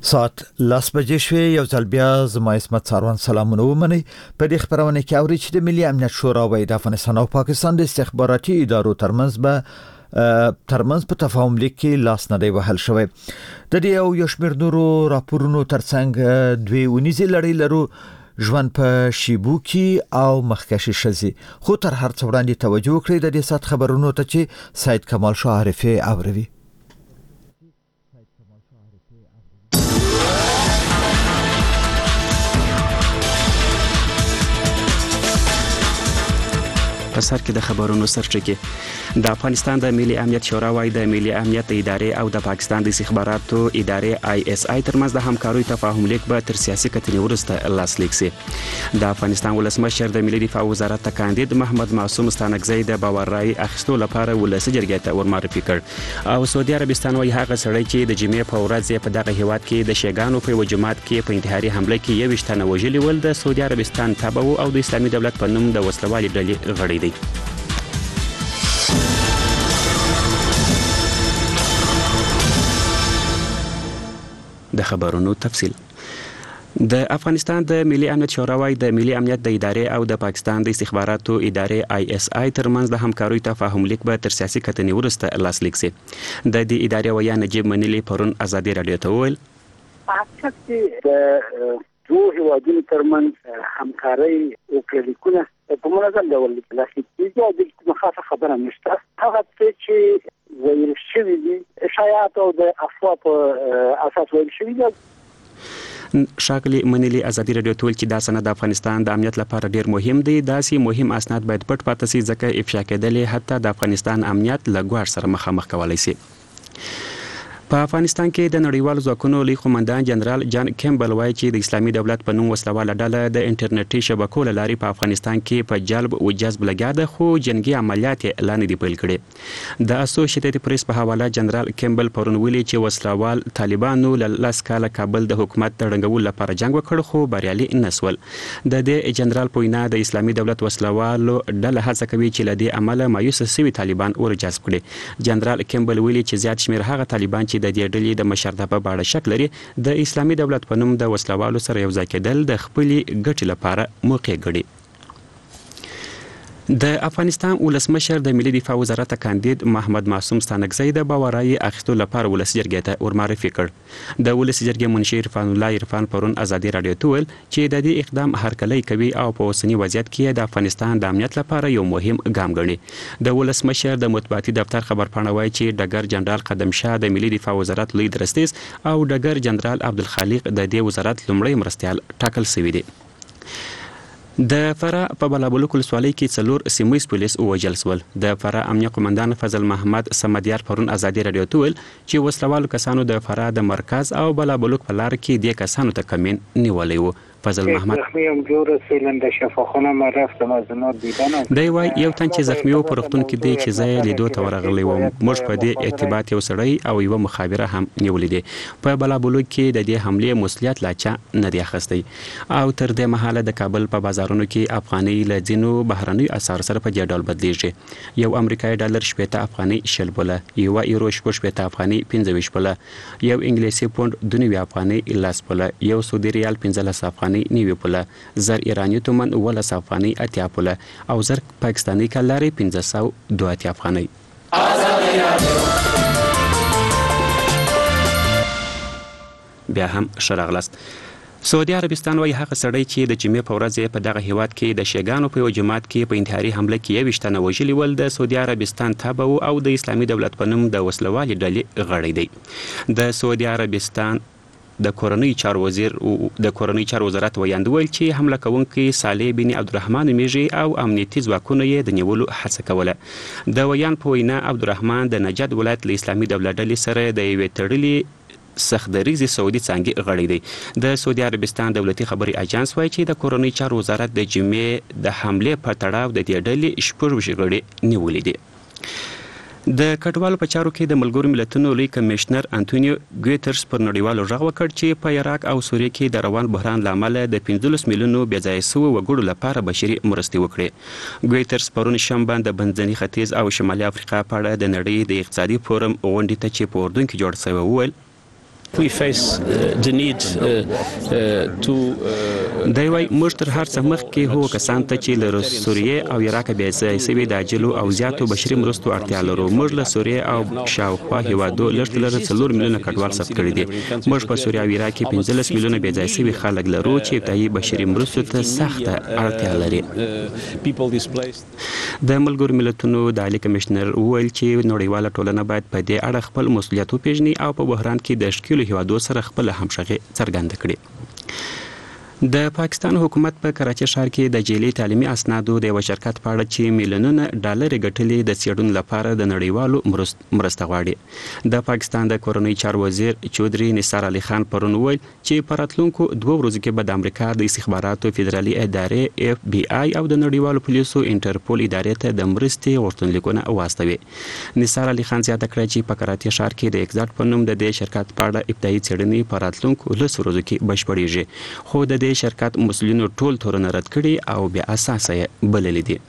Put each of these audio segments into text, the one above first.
ساعت لاس بجې شوې یو ځل بیا زما اسمت ساروان سلامونه ومني په دې خبرونه کې اوري چې د ملي امنیت شورا وایي د افغانستان او پاکستان د استخباراتي ادارو ترمنځ په تفاهم لیک کې لاس نه دی وهل شوی. د دې یو شمېر نورو راپورونو ترڅنګ دوی ونیزي لړۍ لرو ژوند په شیبو کې او مخکشي شزي خو تر هر څه وړاندې توجه وکړئ د دې سات خبرونو ته چې سید کمال شاه عارفي اوروي. په سر کې د خبرونو سرچینه د افغانستان د ملي امنیت شورا وايي د ملي امنیت ادارې او د پاکستان د استخباراتو ادارې ISI ترمنځ د همکارۍ تفاهم لیک به تر سیاسي کتنې وروسته لاسلیک شي. د افغانستان ولسمشر د ملي دفاع وزارت ته کاندید محمد معصوم ستانکزی د باور رای اخیستو لپاره ولسی جرګې ته ورمعرفي کړ او سعودي عربستان وايي هغه سړی چې د جمعې په ورځ په دغه هیواد کې د شیګانو په وجمات کې په انتحاري حمله کې 21 تنه وژلي ول د سعودي عربستان تابع او د اسلامي دولت په نوم د وسلوالي ډلې غړي. د خبرونو تفصیل د افغانستان د ملي امنیت شورا وايي د ملي امنیت د ادارې او د پاکستان د استخباراتو ادارې ISI ترمنځ د همکارۍ تفاهم لیک به تر سیاسي کتنې وروسته لاسلیک شي. د دې ادارې ویاند نجیب منیلی پرون ازادي رادیو ته وویل دوه هیوادونو ترمنځ همکارۍ او کلیکونه په منظم ډول لاسلیک کیږي او د مخافه خبره نشته. هغه چې ویل شوی دي شایعات او د افوا په اساس ویل شوی دي. شاکلی منیلی ازادي رادیو ته ویل چې دا سند د افغانستان د امنیت لپاره ډیر مهم دی. داسې مهم اسناد باید پټ پاتې شي ځکه افشا کېدل حتی د افغانستان امنیت له ګواښ سره مخامخ کولای شي. په افغانستان کې د نړیوالو ځواکونو لوی قومندان جنرال جان کیمبل وایي چې د اسلامي دولت په نوم وسلواله ډله د انټرنیټي شبکو له لارې په افغانستان کې په جلب او جذب لګیا ده خو جنگي عملیات لا نه دي پیل کړي. د اسوسییټډ پریس په حواله جنرال کیمبل پرون ویلي چې وسلوال طالبانو له لاس کاله کابل د حکومت د ړنګولو لپاره جنگ وکړ خو بریالي نسول. د دې جنرال پوینا د اسلامي دولت وسلوالو ډله هڅه کوي چې له دې عمله مایوس شوي طالبان ور جذب کړي. جنرال کیمبل ویلي چې زیات شمیر هغه طالبان چې د دې ډلې د مشرتابه په اړه شک لري د اسلامي دولت په نوم د وسلوالو سره یو ځای کېدل د خپلې ګټې لپاره موقع ګڼي. د افغانستان ولسمشر د ملي دفاع وزارت کاندید محمد معصوم ستانکزی د باور رای اخیستو لپاره ولسی جرګې ته ورمعرفي کړ. د ولسی جرګې منشي عرفان الله عرفان پرون ازادي رادیو ته ویل چې د دې اقدام هرکلی کوي او په اوسنی وضعیت کې د افغانستان د امنیت لپاره یو مهم ګام ګڼي. د ولسمشر د مطبوعاتي دفتر خبرپاڼه وايي چې ډګر جنرال قدم شاه د ملي دفاع وزارت لوی درستیز او ډګر جنرال عبدالخالق د دې وزارت لومړی مرستیال ټاکل شوی دی. د فرا په بلابلوک ولسوالۍ کې 4 سیمویز پولیس ووژل شول. د فرا امنیه قومندان فضل محمد سمدیار پرون ازادي رادیو ته ویل چې وسلوالو کسانو د فرا د مرکز او بلابلوک په لار کې د کسانو ته کمین نیولې و. فضل محمد دی وای یو تن چې زخمی و په روغتون کې دی چې زه لیدو ته ورغلی وم. موږ په دې ارتباط یو سړی او یو مخابره هم نیولې دي. په بلابلوک کې د دې حمله مسؤلیت لا چا نه دی اخیستی او تر دې مهاله د کابل په بازارونو کې افغاني لزینو بهرني اسعار سره په دې ډول بدلیږي. یو امریکایي ډالر 70 افغاني شل بوله، یو یورو 70 افغاني 15 بوله، یو انګلیسي پوند 2 افغاني 10 بوله، یو سعودي ریال 15 افغاني 9 بوله، زر ایرانی تومن 10 افغاني 80 بوله او زر پاکستاني کلاري 502 افغاني. بیا هم شرغلست. سعودي عربستان وايي هغه سړی چې د جمعې په ورځ په دغه هیواد کې د شیګانو په جماعت کې په انتحاري حمله کې 21 تنه وژلي ول د سعودي عربستان تابع او د اسلامي دولت په نوم د وسلوالي ډلې غړي دی. د سعودي عربستان د کورنۍ چارو وزارت ویاند ویل چې حمله کوونکي صالح بن عبدالرحمن میږي او امنیتي ځواکونه یې د نیولو هڅه کوله. د ویاند په وینا عبدالرحمن د نجد ولایت له اسلامي دولت ډلې سره د یوې تړلې سختدریزي سعودي څانګې غړي دی. د سعودي عربستان دولتي خبري اجانس وایي چې د کورنۍ چارو وزارت د جمعې د حمله په تړاو د دې ډلې 14 غړي نیولې دي. د کډوالو په چارو کې د ملګرو ملتونو لوی کمشنر انټونیو ګوترس پر نړیوالو غږ وکړ چې په عراق او سوریه کې د روان بحران لامل د 15 میلیونو بېځایه شوو وګړو لپاره بشري مرستې وکړي. ګوترس پرون شنبه د بنځني ختیځ او شمالي افریقا په اړه د نړۍ د اقتصادي فورم غونډې ته چې په اردن کې جوړ شوی وویل We face the need to دی وای موږ تر هر څه مخکې هو کسان ته چې له سوریې او عراق بیا ځای سوي د عاجلو او زیاتو بشري مرستو اړتیا لرو. موږ له سوریې او شاوخوا هیوادو لږ تر لږه 4 میلیونه کډوال ثبت کړي دي. موږ په سوریه او عراق کې 15 میلیونه بیا ځای سوي خلک لرو چې ابتدایي بشري مرستو ته سخته اړتیا لري. د ملګرو ملتونو د عالی کمشنر وویل چې نړیواله ټولنه باید په دې اړه خپل مسؤلیت وپیژني او په بحران کې د ښکیلو هیوادو سره خپل همغږي څرګنده کړي. د پاکستان حکومت په کراچۍ ښار کې د جعلي تعلیمي اسنادو د یو شرکت په اړه چې میلیونونه ډالر ګټلې د څېړنې لپاره د نړیوالو مرسته غواړي. د پاکستان د کورنۍ چارو وزیر چودري نثار علي خان پرون وویل چې په راتلونکو 2 ورځو کې به د امریکا د استخباراتو فدرالي ادارې FBI او د نړیوالو پولیسو انټرپول ادارې ته د مرستې غوښتنلیکونه واستوي. نثار علي خان زیاته کړه چې په کراچۍ ښار کې د اگزاټ په نوم د دې شرکت په اړه ابتدایي څېړنې په راتلونکو 10 ورځو کې بشپړېږي، خو د دې شرکت مسؤلینو ټول تورونه رد کړي او بیا اساسه یې بللې دي.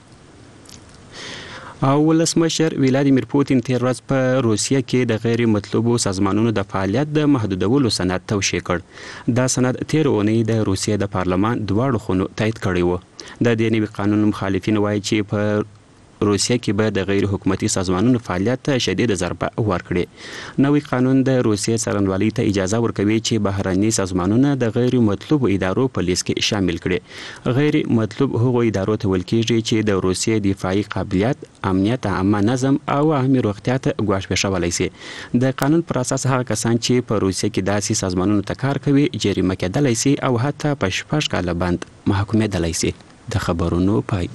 او ولسمشر ولادیمیر پوتین تیر ورځ په روسیه کې د غیر مطلوبو سازمانونو د فعالیت د محدودولو سند توشیح کړ. دا سند تیر اونۍ د روسیې د پارلمان دواړو خونو تایید کړی و. د دې نوي قانون مخالفین وایي چې په روسیه کې به د غیر حکومتي سازمانونو فعالیت ته شدید ضربه ورکړي. نوی قانون د روسیې څارنوالۍ ته اجازه ورکوي چې بهرني سازمانونه د غیر مطلوب ادارو په لیست کې شامل کړي. غیر مطلوب هغو ادارو ته ویل کېږي چې د روسیې دفاعي قابلیت، امنیت، عامه نظم او عامه روغتیا ته ګواښ پېښولی سي. د قانون پر اساس هغه کسان چې په روسیه کې داسې سازمانونو ته کار کوي جریمه کېدلی سي او حتی په 6 کاله بند محکومېدلی سي. د خبرونو پای.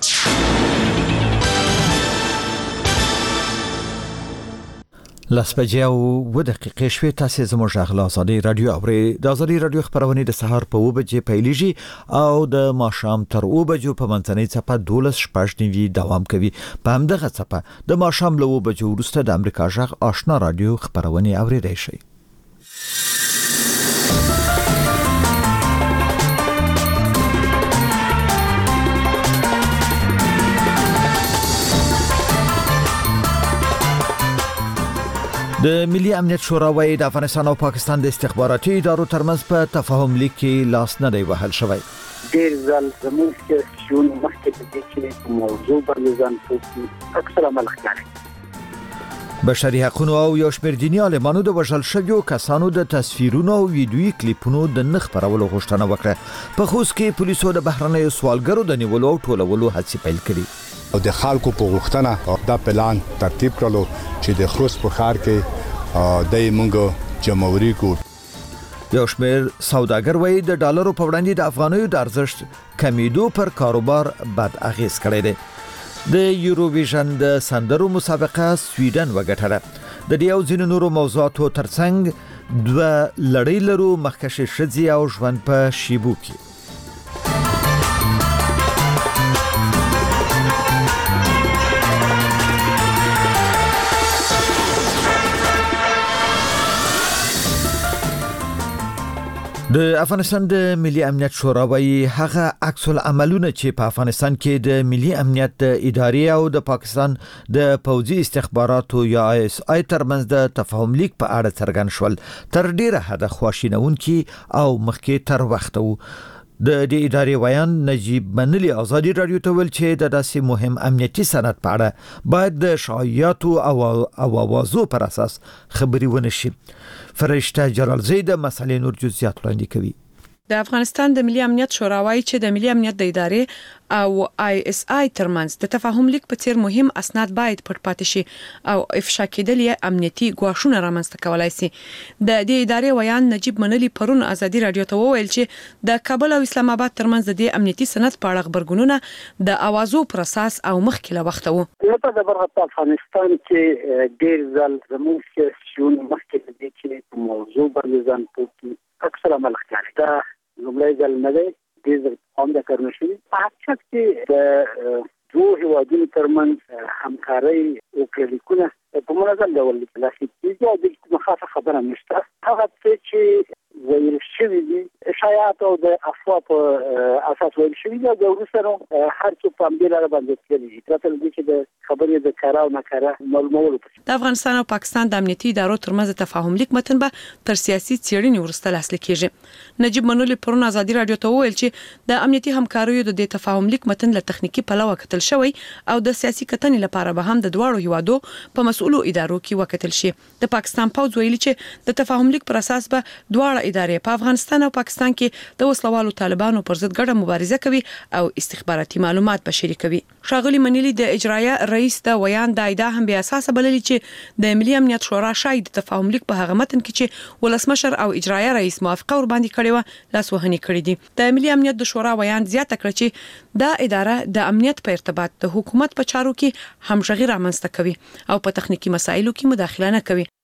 لاس بجې او 2 دقیقې شوې. تاسو زموږ غږ له ازادي رادیو اورئ. د ازادي رادیو خبرونه د سهار په 2 بجې پیلېږي او د ماښام تر 2 بجو په منځنۍ څپه 12:15 دوام کوي. په همدغه څپه د ماښام له 2 بجو وروسته د امریکا غږ آشنا رادیو خبرونه اورېدای شئ. د ملي امنیت شورا وايي د افغانستان او پاکستان د استخباراتي ادارو ترمنځ په تفاهم لیک کې لاس نه دی وهل شوی. ډیر ځل زموږ کې شون مخکې د دې چې موضوع باندې ځان پوښتنه اکثر عمل کوي. بشري حقوقو او یو شمېر دیني عالمانو د وژل شویو کسانو د تصویرونو او ویډیويي کلیپونو د نه خپرولو غوښتنه وکړه. په خوست کې پولیسو د بهرنیو سوالګرو د نیولو او ټولولو هڅې پیل کړې او د خلکو په غوښتنه دا پلان ترتیب کړلو چې د خوست په ښار کې د موږ جمهوریت کو. یو شمېر سوداګر وایي د ډالرو په وړاندې د افغانیو د ارزښت کمیدو پر کاروبار بد اغیز کړی دی. د یوروویژن د سندرو مسابقه سویډن وګټله. د دې او ځینو نورو موضوعاتو ترڅنګ 2 لړۍ لرو مخکښې ښځې او ژوند په شیبو کې. د افغانستان د ملي امنیت شورا وايي هغه عکس العملونه چې په افغانستان کې د ملي امنیت ادارې او د پاکستان د پوځي استخباراتو یا ISI ترمنځ د تفاهم لیک په اړه څرګند شول تر ډیره حد خواشینونکي او مخکې تر وخت وو. د دې ادارې ویان نجیب منلی ازادي رادیو ته ویل چې د داسې مهم امنیتي سند په اړه باید د شایعاتو او اوازو پر اساس خبري ونشي. فرشته جلالزی د مسلې نور جزئیات وړاندې کوي. د افغانستان د ملي امنیت شورا وايي چې د ملي امنیت د ادارې او ISI ترمنځ د تفاهم لیک په څیر مهم اسناد باید پټ پاتې شي او افشا کېدل یې امنیتي ګواښونه رامنځته کولای شي. د دې ادارې ویان نجیب منلی پرون ازادي رادیو ته وویل چې د کابل او اسلام آباد ترمنځ د دې امنیتي سند په اړه خبرګونونه د اوازو پر اساس او مخکې له وخت وو. په برخه افغانستان کې ډیر ځل زموږ کې شون مخکې د دې چې موضوع باندې ځان پوښتنه اکثر عمل کوي. لومړی ځل نه دی د هم د کارنشي په حقیقت کې د دوه هیوادونو ترمنځ همکاري او کلیکونه په منظم ډول لاسي کیږي او د مخافه خبره نشته. هغه چې ویل شوی دي شایعات او د افوا په اساس ویل شوی دي د وروسته هر څه په دې لاره باندې کوي. ترڅو چې د خبرې د کارا او ناکارا معلومولو. د افغانستان او پاکستان د امنیتي ادارو ترمنځ تفاهم لیک متن به تر سیاسي څېړنې وروسته لاسلیک کیږي. نجیب منولي پرون ازادي رادیو ته وویل چې د امنیتي همکاریو د تفاهم لیک متن له تخنیکی پلوه کتل شوی او د سیاسي کتنې لپاره به هم د دواړو هیوادو په مسؤلو ادارو کې وکتل شي. د پاکستان پوځ ویلي چې د تفاهم لیک پر اساس به دواړه ادارې په افغانستان او پاکستان کې د وسلوالو طالبانو پر ضد ګډه مبارزه کوي او استخباراتي معلومات به شریکوي. ښاغلي منیلی د اجرایه رئیس د ویان د ادعا هم بیا اساس بللی چې د ملي امنیت شورا شاید د تفاهم لیک په هغه متن کې چې ولسمشر او اجرایه رئیس موافقه ور باندې کړې و لاس وهنی کړې دي. د ملي امنیت د شورا ویان زیاته کړ چې دا اداره د امنیت په ارتباط د حکومت په چارو کې همغږي رامنځته کوي او په تخنیکی مسایلو کې مداخله نه کوي.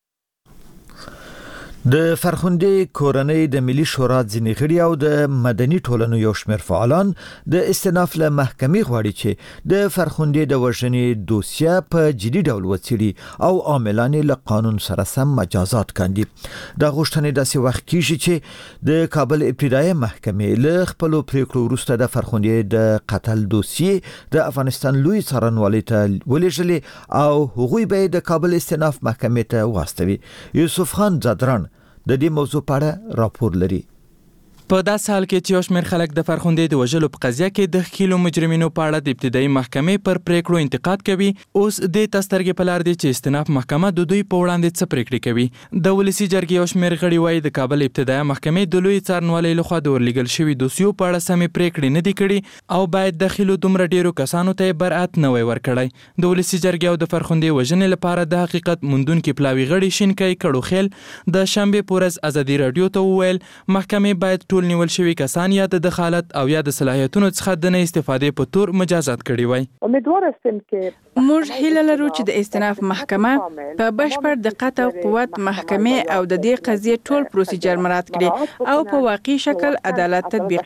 د فرخندې کورنۍ د ملي شورا ځینې غړي او د مدني ټولنو یو شمېر فعالان د استئناف له محکمې غواړي چې د فرخندې د وژنې دوسیه په جدي ډول وڅېړي او عاملان له قانون سره سم مجازات کاندي. د غوښتنې داسې وخت کیږي چې د کابل ابتدایي محکمې له خپل پریکړو وروسته د فرخندې د قتل دوسیه د افغانستان لوی څارنوالۍ ته ولېږلې او هغوی به د کابل استئناف محکمې ته واستوي. یوسف خان زادران د دې موضوع په اړه راپور لري. په داسې حال کې چې یو شمېر خلک د فرخندې د وژلو په قضیه کې د ښکېلو مجرمینو په اړه د ابتدایي محکمې پر پریکړو انتقاد کوي، اوس دې ته سترګې په لار دي چې استئناف محکمه د دوی په وړاندې څه پریکړې کوي. د ولسي جرګې یو شمېر غړي وایي د کابل ابتدایي محکمې د لوی څارنوالۍ لخوا د ورلېږل شوي دوسیو په اړه سمې پریکړې نه دي کړي او باید د خلو دومره ډیرو کسانو ته برأت نه وای ورکړی. د ولسي جرګې او د فرخندې وژنې لپاره د حقیقت موندونکي پلاوي غړي شینکۍ کړوخیل د شنبې په ورځ ازادي رادیو ته وویل محکمې باید ټول نیول شوي کسان یا د دخالت او یا د صلاحیتونو څخه د نه استفادې په تور مجازات کړي وای. امیدوار هستیم که موږ هیله لرو چې د استئناف محکمه په بشپړ دقت او قوت محکمې او د دې قضیې ټول پروسیجر مراعات کړي او په واقعي شکل عدالت تطبیق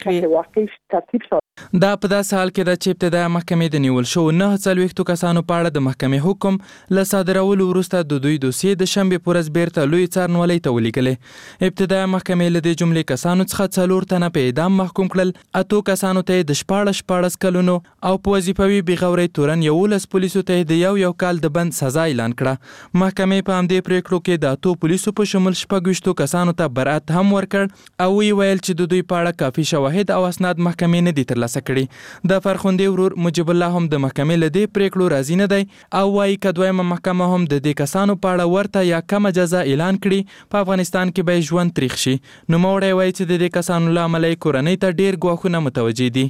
کړي. دا په داسې حال کې ده چې ابتدایي محکمې د نیول شوو 49 کسانو په اړه د محکمې حکم له صادرولو وروسته د دوی دوسیې د شنبې په ورځ بیرته لوی څارنوالۍ ته ولیږلې. ابتدایي محکمې له دې جملې کسانو څخه 4 تنه په اعدام محکوم کړل، 8 کسانو ته د 14 کلونو او په وظیفوي بېغورۍ تورن 11 پولیسو ته د یو کال د بند سزا اعلان کړه. محکمې په همدې پریکړو کې د 8 پولیسو په شمول 26 کسانو ته برأت هم ورکړ او ویل چې د دوی په اړه کافي شواهد او اسناد محکمې نه دي ترلاسه کړي. د فرخندې ورور مجيب الله هم د محکمې له دې پریکړو راضي نه دی او وايي که دویمه محکمه هم د دې کسانو په اړه ورته یا کمه جزا اعلان کړي په افغانستان کې به ژوند تریخ شي. نوموړی وايي چې د دې کسانو له امله کورنۍ ته ډیر ګواښونه متوجه دي.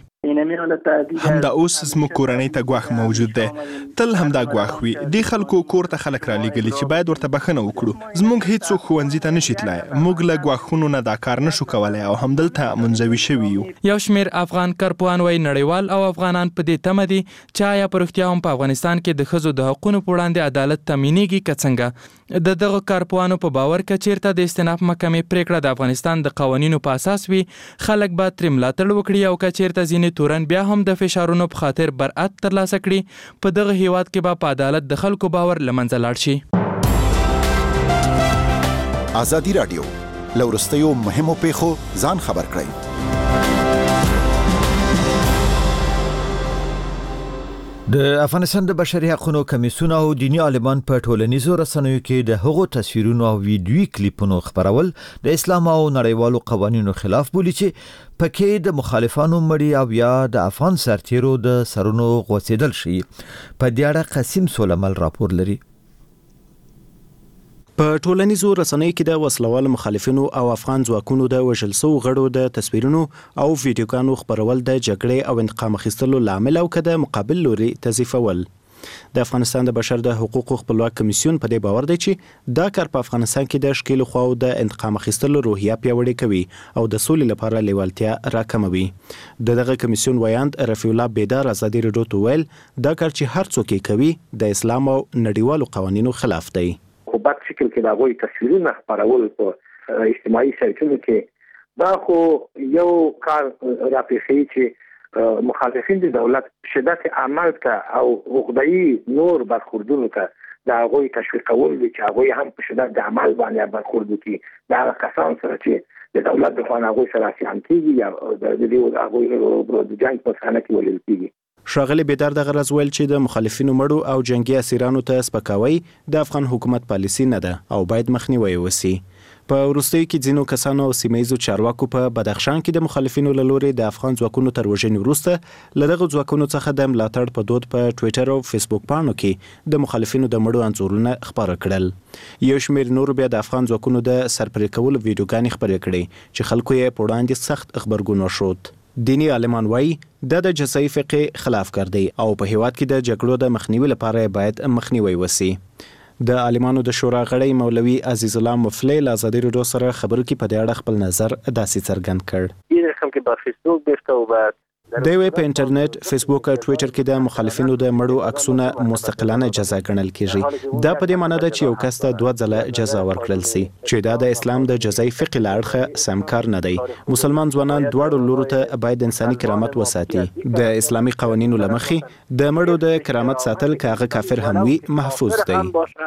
همدا اوس زموږ کورنۍ ته ګواښ موجود دی، تل همدا ګواښ وي. د خلکو کور ته خلک را لېږلي چې باید ورته بخښنه وکړو. زموږ هیڅوک ښوونځي ته نشي تلای، موږ له ګواښونو نه دا کار نشو کولی او همدلته منزوي شوي یو. یو شمېر افغان کارپوهان وایي نړیوال او افغانان په دې تمه دي چې آیا په رښتیا هم په افغانستان کې د ښځو د حقونو په وړاندې عدالت تامینېږي که څنګه. د دغه کارپوهانو په باور که چیرته د استئناف محکمې پریکړه د افغانستان د قوانینو په اساس وي خلک به ترې ملاتړ وکړي او که چیرته ځینې تورن بیا هم د فشارونو په خاطر برأت ترلاسه کړي په دغه هیواد کې به په عدالت د خلکو باور له منځه لاړ شي. ازادي رادیو له وروستیو مهمو پیښو ځان خبر کړئ. د افغانستان د بشري حقوقو کمیسیون او دینی عالمان په ټولنیزو رسنیو کې د هغو تصویرونو او ویډیوي کلیپونو خبرول د اسلام او نړیوالو قوانینو خلاف بولي چې پکې د مخالفانو مړي او یا د افغان سرتیرو د سرونو غوڅیدل شي. په دې اړه قسیم سولمل راپور لري. په ټولنیزو رسنیو کې د وسلوال مخالفینو او افغان ځواکونو د وژل شوو غړو د تصویرونو او ویډیوګانو خبرول د جګړې او انتقام اخیستلو لامل او که د مقابل لوري تضعیفول. د افغانستان د بشر د حقوقو خپلواک کمیسیون په دې باور دی چې دا کار په افغانستان کې د ښکېلو خواو د انتقام اخیستلو روحیه پیاوړې کوي او د سولې لپاره لیوالتیا راکموي. دغه کمیسیون ویاند رفیع الله بیدار ازادي رادیو ته ویل دا کار چې هر څوک یې کوي د اسلام او نړیوالو قوانینو خلاف دی. په بد شکل کې دا غوي تصویرونه خبرول په اجتماعي سایتونو کې دا خو یو کار راپېښي چې مخالفین د دولت شدت عمل کا او عقده‌ای نور برخوردونو کا دا غوي تشویقول دي چې غوي هم په شدت د عمل باندې برخورد کوي. دا کسان سره چې د دولت د خوا غوي سره سیان کیږي یا د دې غوي د جنگ په صحنه کې ولل کیږي. ښاغلي بیدار دغه راز ویل چې د مخالفینو مړو او جنگي اسیرانو ته سپکاوی د افغان حکومت پالیسي نه ده او باید مخنیوی وسی. په وروستیو کې ځینو کسانو او سیمه‌ییزو چارواکو په بدخشان کې د مخالفینو له لوري د افغان ځواکونو تر وژنې وروسته له دغو ځواکونو څخه د ملاتړ په دود په ټویټر او فیسبوک پاڼو کې د مخالفینو د مړو انځورونه خپاره کړل. یو شمېر نور بیا د افغان ځواکونو د سرپرې کولو ویډیوګانې خپرې کړې چې خلکو یې په وړاندې سخت غبرګون وښود. دینی عالمان وایي دا د جزایي فقې خلاف کار دی او په هیواد کې د جګړو د مخنیوي لپاره باید مخنیوی وسی. د عالمانو د شورا غړی مولوي عزیز الله مفلی له ازادي راډیو سره خبرو کې په دې اړه خپل نظر داسې څرګند کړ. ډېر خلک په فیسبوک بیرته وبات د وی په انټرنیټ فیسبوک او ټویټر کې د مخالفینو د مړو عکسونه مستقلانه جزا ګڼل کیږي. دا په دې معنی ده چې یو کس ته 2 ځله جزا ورکړل سي چې دا د اسلام د جزای فقې له اړخه سمکار نه دی. مسلمان ځوانان دواړو لورو ته باید انساني کرامت وساتي. د اسلامي قوانینو لمخې د مړو د کرامت ساتل کاغه کافر هم وي محفوظ دی.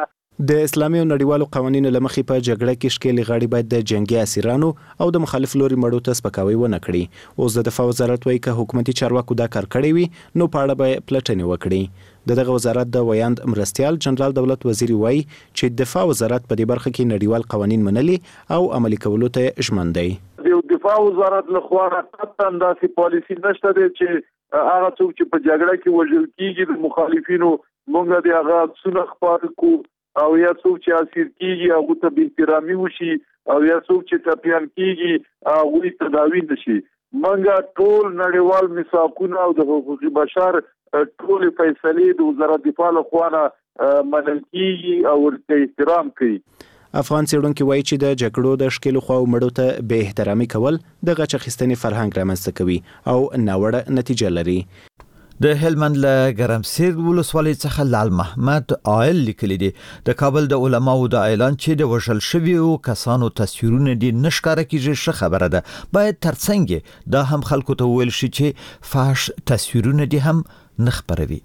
د اسلامي او نړیوالو قوانینو لمخې په جګړه کې ښکېلې غاړې باید د جنگي اسیرانو او د مخالف لوري مړو ته سپکاوی ونه کړي. اوس د دفاع وزارت وایي که حکومتي چارواکو دا کار کړی وي نو په اړه به پلټنې وکړي. دغه وزارت د ویاند مرستیال جنرال دولت وزیر وایي چې دفاع وزارت په دې برخه کې نړیوال قوانین منلي او عملي کولو ته ژمن دی. د دفاع وزارت له خوا قطعا داسې پالیسي نشته دی چې هغه څوک چې په جګړه کې وژل کیږي د مخالفینو موږ د هغه عکسونه خپاره کو او یا څوک چې اسیر کیږي هغه ته بې احترامي وشي او یا څوک چې ټپیان کیږي هغه تداوی نشي. موږ ټول نړیوال میثاقونه او د حقوق بشر ټول فیصلې د وزارت دفاع له خوا منل کیږي او ورته احترام کوي. افغان څېړونکي وایي چې د جګړو د ښکېلو خواو مړو ته بې احترامي کول د غچ اخیستنې فرهنګ رامنځته کوي او ناوړه نتیجه لري. د هلمند له ګرمسیر ولسوالۍ څخه لال محمد عائل لیکلی دی د کابل د علماو د اعلان چې د وژل شویو کسانو تصویرونه دي نشکاره کیږي ښه خبره ده. باید ترڅنګ دا هم خلکو ته ویل شي چې فحش تصویرونه دي هم نه خپروي.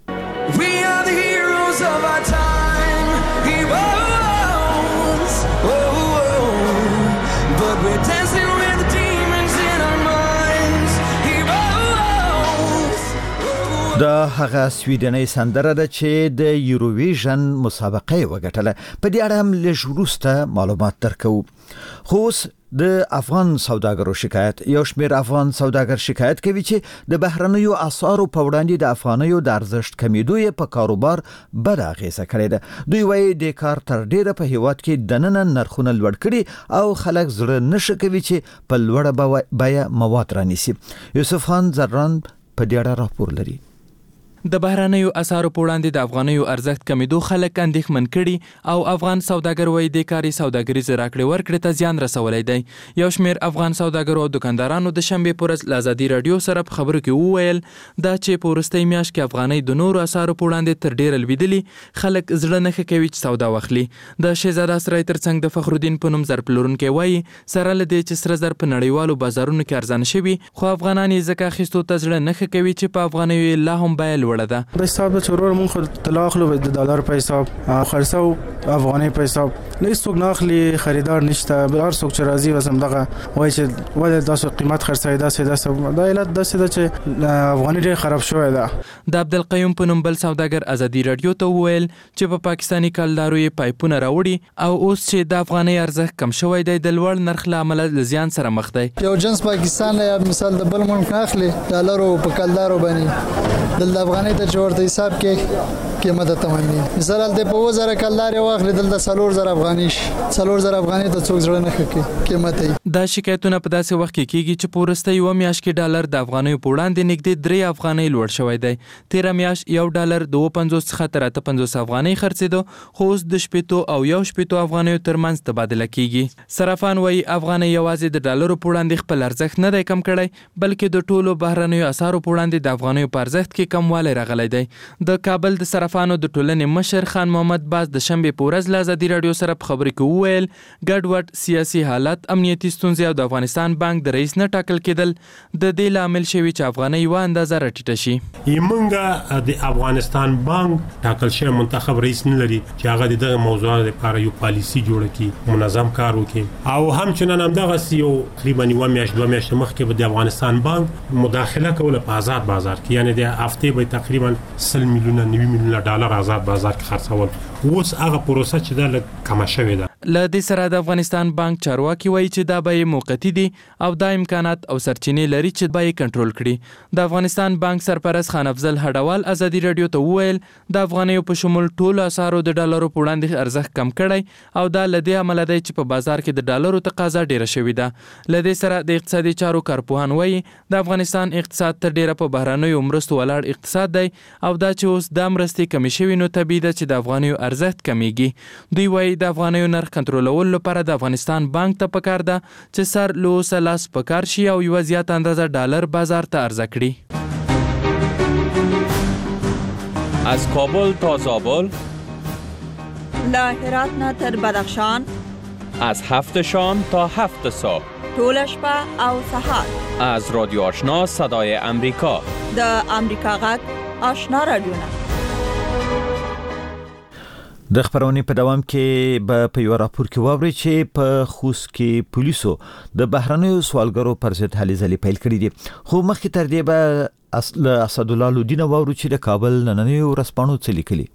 دا هغه سویډنۍ سندره ده چې د یوروویژن مسابقه وګټله. په دې اړه هم لږ وروسته معلومات درکو. خو اوس د افغان سوداګرو شکایت. یو شمېر افغان سوداګر شکایت کوي چې د بهرنیو اسعارو په وړاندې د افغانیو د ارزښت کمیدو یې په کاروبار بد اغیزه کړې ده. دوی وایي د کار تر ډیره په هیواد کې دننه نرخونه لوړ کړي او خلک زړه نشي کوي چې په لوړه بیه مواد رانیسي. یوسف خان زران په دې اړه راپور لري. د بهرنیو اسعارو په وړاندې د افغانیو ارزښت کمیدو خلک اندېښمن کړي او افغان سوداګر وایي د کاري سوداګریز راکړې ورکړې ته زیان رسولی دی. یو شمېر افغان سوداګرو او دکاندارانو د شنبې په ورځ له ازادي راډیو سره په خبرو کې وویل دا چې په وروستۍ میاشت کې افغانۍ د نورو اسعارو په وړاندې تر ډیره لوېدلي خلک زړه نه ښه کوي چې سودا واخلي. د شهزاده سرای ترڅنګ د فخرالدین په نوم زر پلورونکی وایي سره له دې چې سره زر په نړیوالو بازارونو کې ارزانه شوي خو افغانان یې ځکه اخیستو ته زړه نه ښه کوي چې په افغانیو یې لا هم بیه لوړه ده. د حساب چورور مون خو طلا اخلو د ډالر په حساب خرڅو افغاني په حساب نه څوک نه اخلي خریدار نشته. بل هر څوک چې راضي وسم دغه وایي چې ولې تاسو قیمت خرڅای دا علت داسې ده چې افغاني ډېر خراب شوی ده. د عبدالقیوم په نوم بل سوداګر ازادي راډیو ته وویل چې په پاکستاني کلدارو یې پایپونه راوړي او اوس چې د افغاني ارزښت کم شوی دی د لوړ نرخ له امله له زیان سره مخ دی. یو جنس پاکستان یا مثال د بل ملک اخلي ډالرو په کلدارو باندې د افغاني ته ورته حساب کې قیمت تمامي مثال د په 2000 کلدار یو اخلي د 4000 افغاني 4000 افغاني ته څوک زړه نه کوي قیمت یې. دا شکایتونه په داسې وخت کې کیږي چې په وروستۍ یو میاشت کې ډالر د افغانیو په وړاندې نږدې 3 افغانۍ لوړ شوی دی. تیره میاشت یو ډالر د 50 څخه تر 58 افغانۍ خرڅېدو خو اوس د 80 او 180 افغانیو ترمنځ تبادله کیږي. صرافان وایي افغانۍ یوازې د ډالرو په وړاندې خپل ارزښت نه دی کم کړی بلکې د ټولو بهرنیو اسعارو په وړاندې د افغانیو په ارزښت کې کموالی راغلی دی. د کابل د صرافانو مخالفانو د ټولنې مشر خان محمد باز د شنبې په ورځ له ازادي راډیو سره په خبرې کې وویل ګډوډ سیاسي حالت، امنیتي ستونزې او د افغانستان بانک د رئیس نه ټاکل کېدل د دې لامل شوي چې افغانۍ یوه اندازه راټیټه شي. یمنګ د افغانستان بانک ټاکل شوی منتخب رئیس نه لري چې هغه دغه موضوعات لپاره یو پالیسی جوړ کړي، منظم کار وکړي او همچنان همدغه یو تقریبا یو میاشت دوه میاشتې مخکې به د افغانستان بانک مداخله کوله په آزاد بازار کې، یعنی د هفته به تقریبا 100 میلیونه 90 میلیونه ډالر آزاد بازار کې خرڅول. اوس هغه پروسه چې دا لږ کمه شوې ده. له دې سره د افغانستان بانک چارواکي وایي چې دا به موقتی دي او دا امکانات او سرچینې لري چې به یې کنټرول کړي. د افغانستان بانک سرپرست خان افضل هډوال ازادي راډیو ته وویل د افغانیو په شمول ټولو اسعارو د ډالرو په وړاندې ارزښت کم کړی او دا له دې امله دی چې په بازار کې د ډالرو تقاضا ډیره شوې ده. له دې سره د اقتصادي چارو کارپوهان وایي د افغانستان اقتصاد تر ډیره په بهرنیو مرستو ولاړ اقتصاد دی او دا چې اوس دا مرستې کمې شوي نو طبیعي ده چې د افغانیو ارزښت کمیږي. دوی وایي د افغانیو نرخ کنټرولولو لپاره د افغانستان بانک ته پکار ده چې سر له اوسه لاس پکار شي او یوه زیاته اندازه ډالر بازار ته عرضه کړي. از کابل تا زابل، له هرات نه تر بدخشان، از 7 شام تا 7 صبح، ټول شپه او سهار، از رادیو آشنا صدای امریکا، د امریکا غږ آشنا رادیو. د خبرونې په دوام کې به په یو راپور کې واوري چې په خوست کې پولیسو د بهرنیو سوالګرو پر ضد هلې ځلې پیل کړې دي. خو مخکې تر دې به اسد الله لودین واورو چې د کابل نننۍ ورځپاڼو څه لیکلي.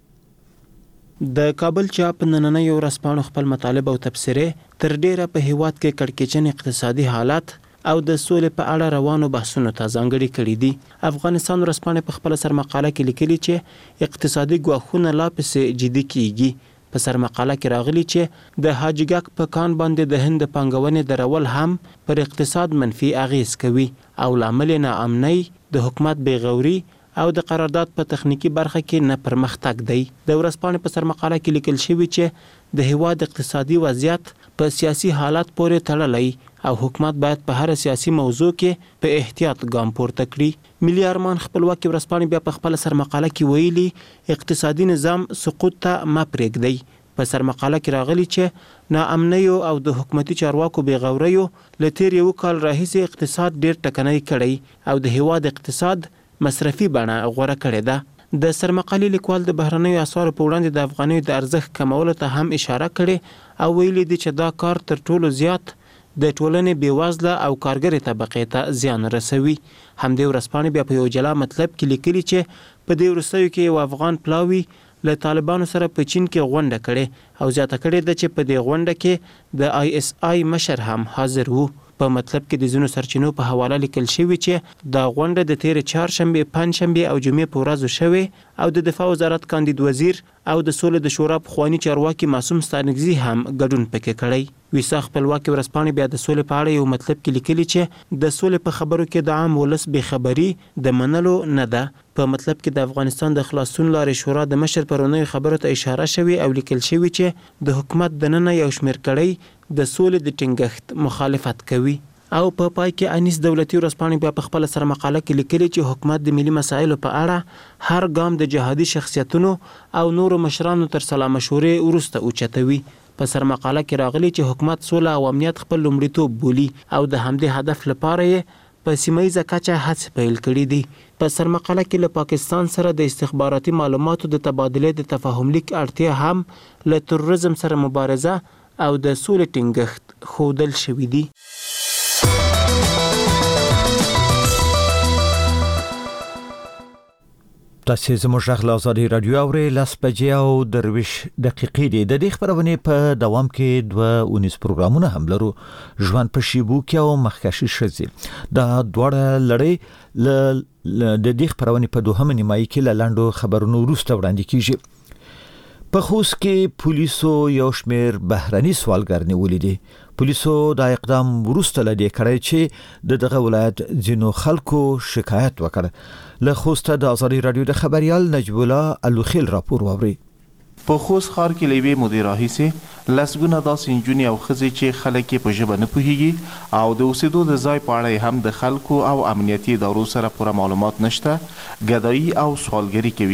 د کابل چاپ نننۍ ورځپاڼو خپل مطالب او تبصرې تر ډیره په هیواد کې کړکېچن اقتصادي حالات او د سولې په اړه روانو بحثونو ته ځانګړي کړي دي. افغانستان ورځپاڼه په خپل سرمقاله کې لیکلي چې اقتصادي ګواښونه لا پسې جدي کیږي. په سرمقاله کې راغلي چې د حاجیګاک په کان باندې د هند پانګونې درول هم پر اقتصاد منفي اغیز کوي او لامل ناامنۍ، د حکومت بیغوري او د قرارداد په تخنیکی برخه کې نه پرمختګ دی. د ورځپاڼې په سرمقاله کې لیکل شوی چې د هیواد اقتصادي وضعیت په سیاسي حالات پورې تړلی او حکومت باید په هر سیاسي موضوع کې په احتیاط ګام پورته کړي. ملي ارمان خپلواکي ورځپاڼې بیا په خپل سرمقاله کې ویلي اقتصادي نظام سقوط ته ما پرېږدي. په سرمقاله کې راغلي چې ناامنیو او د حکومتي چارواکو بیغوریو له تیر یو کال راهیسې اقتصاد ډیر ټکنۍ کړی او د هیواد اقتصاد مصرفي بڼه غوره کړې ده. د سرمقالې لیکوال د بهرنیو اسعارو په وړاندې د افغانیو د ارزښت کمولو ته هم اشاره کړې او ویلي دي چې دا کار تر ټولو زیات د ټولنې بیوزله او کارګرې طبقې ته زیان رسوي. همدې ورځپاڼې بیا په یو جلا مطلب کې لیکلي چې په دې وروستیو کې یو افغان پلاوي له طالبانو سره په چین کې غونډه کړې او زیاته کړې ده چې په دې غونډه کې د ISI مشر هم حاضر وو. په مطلب کې د ځینو سرچینو په حواله لیکل شوی چې دا غونډه د تیر چهارشنبه، پنجشنبه او جمعې په ورځو شوې او د دفاع وزارت کاندید وزیر او د سولې د شورا پخوانی چارواکي معصوم ستانکزي هم ګډون پکې کړی. ویسا خپلواکي ورځپاڼې بیا د سولې په اړه یو مطلب کې لیکلي چې د سولې په خبرو کې د عام ولس بې خبري د منلو نه ده. په مطلب کې د افغانستان د خلاصون لارې شورا د مشر پرونیو خبرو ته اشاره شوی او لیکل شوی چې د حکومت دننه یو شمېر کړی د سولې د ټینګښت مخالفت کوي. او په پای کې انیس دولتي ورځپاڼې بیا په خپل سرمقاله کې لیکلي چې حکومت د ملي مسایلو په اړه هر ګام د جهادي شخصیتونو او نورو مشرانو تر سلا مشورې وروسته اوچتوي. په سرمقاله کې راغلي چې حکومت سوله او امنیت خپل لومړیتوب بولي او د همدې هدف لپاره یې په سیمایي کچه هڅې پیل کړي دي. په سرمقاله کې له پاکستان سره د استخباراتي معلوماتو د تبادلې د تفاهم لیک اړتیا هم له تروریزم سره مبارزه او د سولې ټینګښت ښودل شوي دي. تاسو زموږ غږ له ازادي راډیو اورئ. 10:23 دقیقې دي. د دې خبرونې په دوام کې 2 پروګرامونه هم لرو. ژوند په شیبو کې او مخکشي شزي دا دواړه لړۍ د دې خبرونې په دوهمه نیمایي کې لاندو خبرونو وروسته وړاندې کیږي. په خوست کې پولیسو یو شمېر بهرني سوالګر نیولي دي. پولیسو دا اقدام وروسته لدی کړی چې دغه ولایت ځینو خلکو شکایت وکړ. له خوست د ازادي راډیو د خبريال نجیب الله الوخیل راپور واوري. په خوست ښار کې لوی مدیر راهیسي لسګونه داسې انجونی او ښځې چې خلک په ژبه نه پوهیږي او د اوسېدو د ځای په اړه هم د خلکو او امنیتي ادارو سره پوره معلومات نشته، ګدایي او سوالګري کوي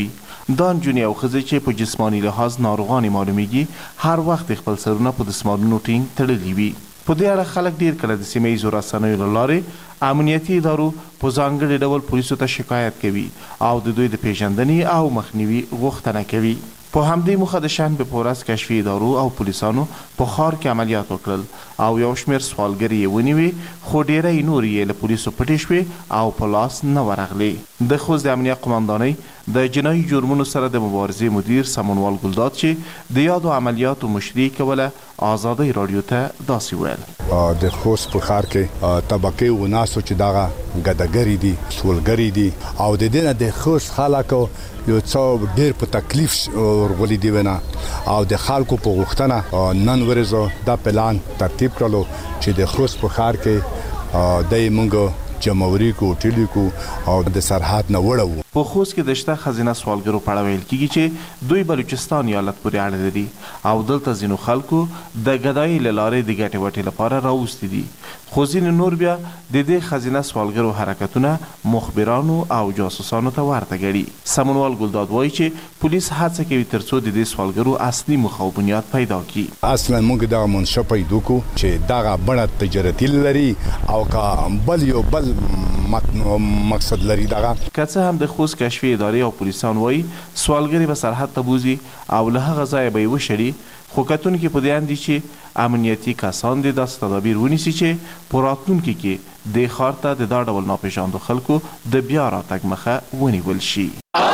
دا نجونې او ښځې چې په جسماني لحاظ ناروغانې معلومیږي هر وخت خپل سرونه په دسمالونو ټینګ تړلي وي. په دې اړه خلک ډیر کله د سیمه ییزو رسنیو له لارې امنیتي ادارو په ځانګړي ډول پولیسو ته شکایت کوي او د دوی د پیژندنې او مخنیوي غوښتنه کوي. په همدې موخه د شنبې په ورځ کشفي ادارو او پولیسانو په ښار کې عملیات وکړل او یو شمېر سوالګرې یې ونیوې، خو ډیری نور یې له پولیسو پټې شوې او په لاس نه ورغلې. د خوست د امنیت قماندانۍ د جنایي جرمونو سره د مبارزې مدیر سمونوال ګلداد چې د یادو عملیاتو مشري کوله آزادۍ راډیو ته داسې ویل: د خوست په ښار کې طبقې و ناسو چې دغه ګدګري دي، سولګري دي او د دې نه د خوست خلکو یو څو ډیر په تکلیف ورغلي دي ونه او د خلکو په غوښتنه نن ورځو دا پلان ترتیب کړلو چې د خوست په ښار کې د مونږ جمهوریت کو ټلیکو او د سرحد نه وړو. په خوست کې د شته خزینه سوالګرو په اړه ویل کیږي چې دوی بلوچستان ایالت پورې اړه لري او دلته ځینو خلکو د ګدایي له لارې د ګټې وټې لپاره راوستي دي، خو ځینې نور بیا د دې خزینه سوالګرو حرکتونه مخبرانو او جاسوسانو ته ورته ګڼي. سمونوال ګلداد وایي چې پولیس هڅه کوي ترڅو د دې سوالګرو اصلي مخه او بنیاد پیدا کړي. اصلا موږ دغه منشا پیدا کو چې دغه بڼه تجارتي لري او کا بل یو بل مقصد لري. دغه که څه هم د خوست کشفي ادارې او پولیسان وایي سوالګري به سرحد ته بوزي او له هغه ځایه به یې وشړي، خو کتونکي په دې اند دي چې امنیتي کسان دې داسې تدابیر ونیسي چې په راتلونکي کې دې ښار ته د دا ډول ناپېژاندو خلکو د بیا راتګ مخه ونیول شي.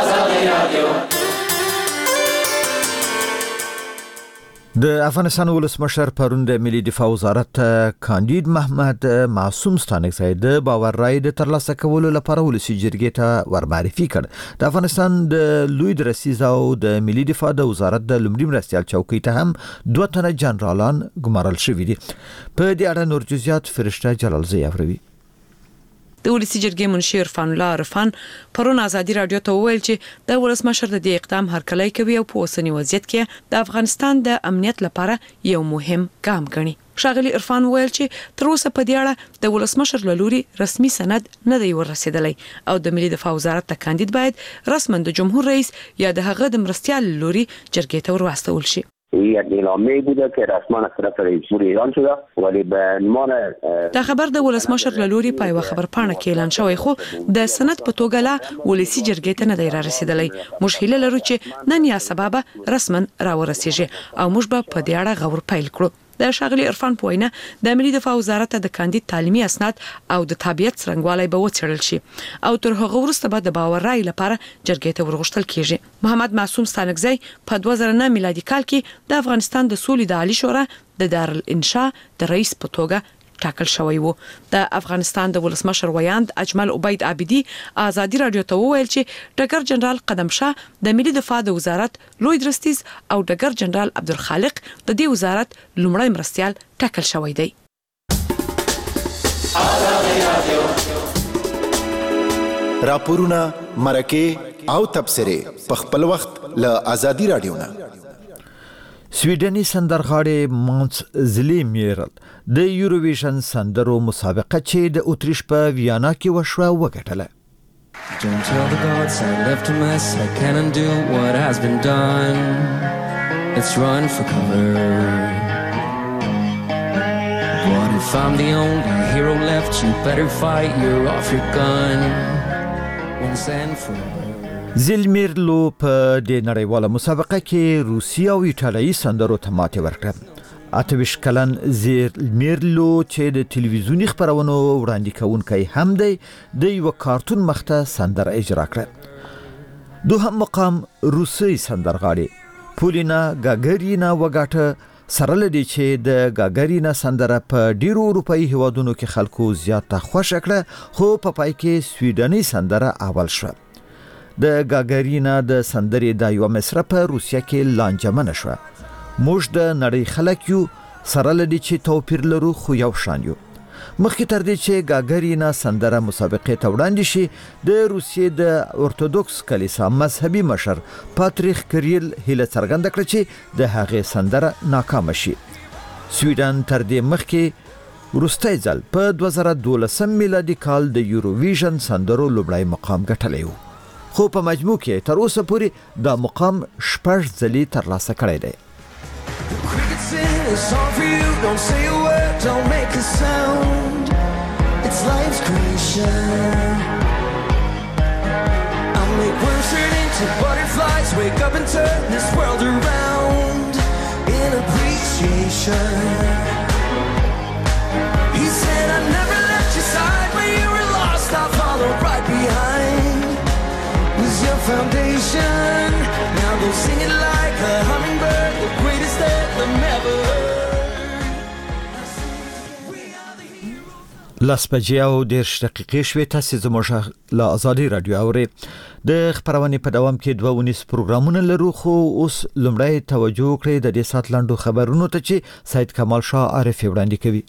د افغانستان ولسمشر پرون د ملي دفاع وزارت کاندید محمد معصوم ستانکزی د باور رای د ترلاسه کولو لپاره ولسی جرګې ته ورمعرفي کړ. د افغانستان د لوی درسیز او د ملي دفاع د وزارت د لومړي مرستیال چوکۍ ته هم 2 تنه جنرالان ګمارل شوي دي. په دې اړه نور جزئیات فرشته جلالزی اوري. د ولسی جرګې منشي عرفان الله عرفان پرون ازادي رادیو ته وویل چې د ولسمشر د دې اقدام هرکلی کوي او په اوسنی وضعیت کې د افغانستان د امنیت لپاره یو مهم ګام ګڼي. ښاغلي عرفان وویل چې تر اوسه په دې اړه د ولسمشر له لوري رسمي سند نه دی ورسېدلی او د ملي دفاع وزارت ته کاندید باید رسما د جمهور رئیس یا د هغه د مرستیال لوري جرګې ته ورواستول شي. یک اعلامیه بوده که رسما از طرف رئیس جمهور ایران شده ولی به عنوان دا خبر د ولسمشر له لوري په یو خبرپاڼه کې اعلان شوی، خو د سند په توګه لا ولسی جرګې ته نه دی رارسېدلی. موږ هیله لرو چې نن یا سبا به رسما راورسیږي او موږ به په دې اړه غور پیل کړو. د شاغلي عرفان په وینا د ملي دفاع وزارت د کاندید تعلیمي اسناد او د تابعیت څرنګوالی به وڅېړل شي او تر هغه وروسته به د باور رای لپاره جرګې ته ورغوښتل کیږي. محمد معصوم ستانکزی په 2009 میلادي کال کې د افغانستان د سولې د عالی شورا د دارالانشاء د رئیس په توګه ټاکل شوی وو. د افغانستان د ولسمشر ویاند اجمل عبید عابدی ازادي رادیو ته وویل چې ډګر جنرال قدم شاه د ملي دفاع د وزارت لوی درستیز او ډګر جنرال عبدالخالق د دې وزارت لومړی مرستیال ټاکل شوی دی. راپورونه، مرکه او تبصره په خپل وخت له ازادي رادیو نه. سویډني سندرغاړي مانس زلیمیرل د یوروویژن سندرو مسابقه چې د اتریش په ویانا کې وشوه وګټله. Don't tell the gods I left a mess, I can undo what has been done. Let's run for cover. What if I'm the only hero left? You better fight, you're off your gun. Once and forever. زلمیرلو په د نړیواله مسابقه کې روسي او ایټالوي سندرو ته ماتې ورکړه. 28 کلن زلمیرلو چې د تلویزیونی خبرونو وړاندې کوونکی هم دی د یو کارتون مخته سندره اجرا کړه. دوهم مقام روسي سندرغاړي پولینا ګاګرینا وګاټه سره لدی چې د ګاګرینا سندره په ډیرو اروپאי هیوادونو کې خلکو زیاته خوښ کړه، خو په پای کې سویډني سندره اول شوه. د ګاګرینا د سندرې د یو مصره په روسیا کې لانجمنه شوه. موږ د نړۍ خلک یو سره لدی چې توپیر لرو خو یو شان یو. مخکې تر دې چې ګاګرینا سندره مسابقې ته وړاندې شي، د روسیې د ارتودوکس کلیسا مذهبي مشر پاتریخ کریل هیله څرګنده کړه چې د هغې سندره ناکامه شي. سویډن تر دې مخکې وروستی ځل په 2012 میلادي کال د یوروویژن سندرو لومړی مقام ګټلی و. خو په مجموع کې تر اوسه پورې دا مقام 6 ځلې ترلاسه کړی دی. It's all for you, don't say a word, don't make a sound. It's life's creation. I'll make worms turn into butterflies, wake up and turn this world around in appreciation. He said I never left your side when you were lost, I'll follow right behind. Was your foundation, now go sing it like a hummingbird, the greatest anthem ever. لاس بجې او 10 دقیقې شوې. تاسو زموږ له آزادي رادیو اورئ. د خبرونې په دوام کې 2 پروګرامونه لرو، خو اوس لومړی توجه کړئ د دې سات لاندو خبرونو ته چې سید کمال شاه عارف وړاندې کوي.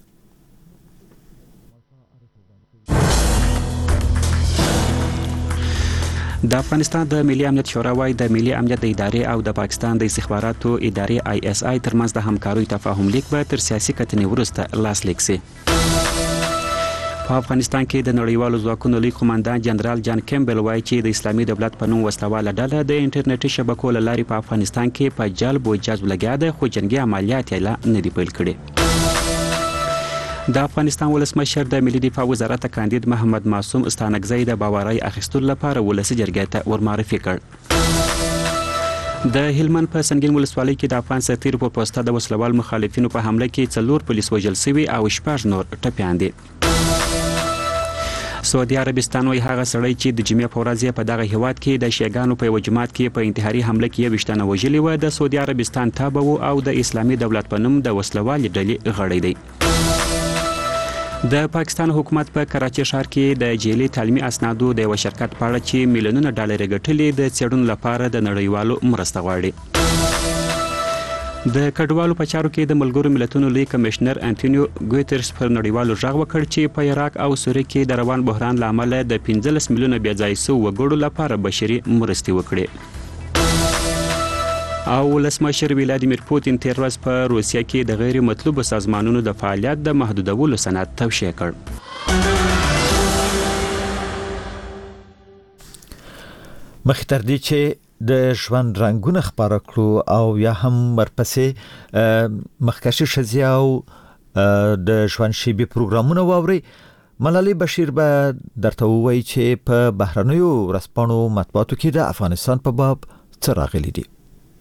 د افغانستان د ملي امنیت شورا وايي د ملي امنیت د ادارې او د پاکستان د استخباراتو ادارې ISI ترمنځ د همکارۍ تفاهم لیک به تر سیاسي کتنې وروسته لاسلیک شي. په افغانستان کې د نړیوالو ځواکونو لوی قومندان جنرال جان کیمبل وايي چې د اسلامي دولت په نوم وسلواله ډله د انټرنیټي شبکو له لارې په افغانستان کې په جلب او جذب لګیا ده، خو جنگي عملیات یې لا نه دي پیل کړي. د افغانستان ولسمشر د ملي دفاع وزارت کاندید محمد معصوم استانکزی د باورای اخیستلو لپاره ولسی جرګې ته ورمعرفي کړ. د هلمند په سنگین ولسوالۍ کې د افغان سرتیر په پوسټه د وسلوال مخالفینو په حمله کې 4 پولیس وژل شوي او 6 نور ټپیان دي. سعودي عربستان وايي هغه سړی چې د جمعې په ورځ په دغه هیواد کې د شیعاګانو په یو جماعت کې په انتحاري حمله کې 20 تنه وژلي و، د سعودي عربستان تابع او د اسلامي دولت په نوم د وسلوال ډلې غړی دی. د پاکستان حکومت په کراچي ښار کې د جعلي تعلیمي اسنادو د یو شرکت په اړه چې میلیونونه ډالر ګټلې د څېړنو لپاره د نړیوالو مرسته غواړي. د کډوالو په چارو کې د ملګرو ملتونو لوی کمشنر انټونیو ګوتریس پر نړیوالو غږ وکړ چې په عراق او سوریه کې د روان بحران لامل د 15 میلیونه بېځایه شوو وګړو لپاره بشري مرستې وکړي. او ولسمشر ولادیمیر پوتین تیر ورځ په روسیه کې د غیر مطلوبو سازمانونو د فعالیت د محدودولو سند توشیح کړ. مخکې تر دې چې د ژوند رنګونه خپاره کړو او یا هم ورپسې مخکشي ښځې او د ژوند شیبې پروګرامونه واوري، ملالۍ بشیر به درته ووایي چې په بهرنیو ورځپاڼو مطبوعاتو کې د افغانستان په باب څه راغلي دي.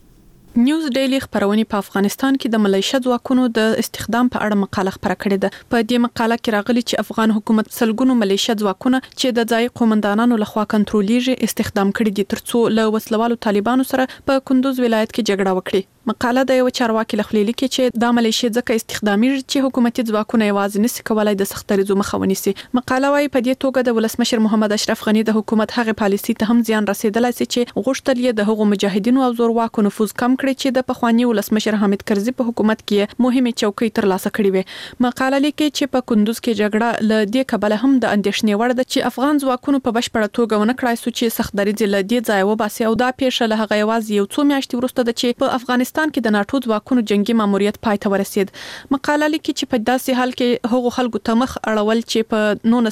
نیوز ډیلی خبرونه په افغانستان کې د ملیشه ځواکونو د استخدام په اړه مقاله خبره کړې ده. په دې مقاله کې راغلي چې افغان حکومت سلګونو ملیشه ځواکونه چې د ځای قومندانانو لخوا کنټرولېږي استخدام کړي دي ترڅو له وسلوالو طالبانو سره په کندوز ولایت کې جګړه وکړي. مقاله د یو چارواکي لخوا لیکي چې د ملیشه ځکه استخدامي چې حکومتي ځواکونه یوازې نشي کولای د سخت دریځو مخه ونیسي. مقاله وايي په دې توګه د ولسمشر محمد اشرف غنی د حکومت هغه پالیسي ته هم زیان رسیدلای شي چې غوښتل یې د هغو مجاهدینو او زورواکو نفوذ کم کړي چې د پخوانی ولسمشر حامد کرزي په حکومت کې مهمه چوکۍ ترلاسه کړې وي. مقاله لیکي چې په کندوز کې جګړه ل دې کبله هم د اندېښنې وړ ده چې افغان ځواکونو په بشپړه توګه ونه کړای سو چې سخت دریځ ل دې ځای وباسي او دا پیښه له هغه یوازې یو څو میاشتې وروسته ده چې په افغانستان کې د ناتو ځواکونو جنگي ماموریت پای ته ورسید. مقاله لیکي چې په داسې حال کې هغو خلکو ته مخ اړول چې په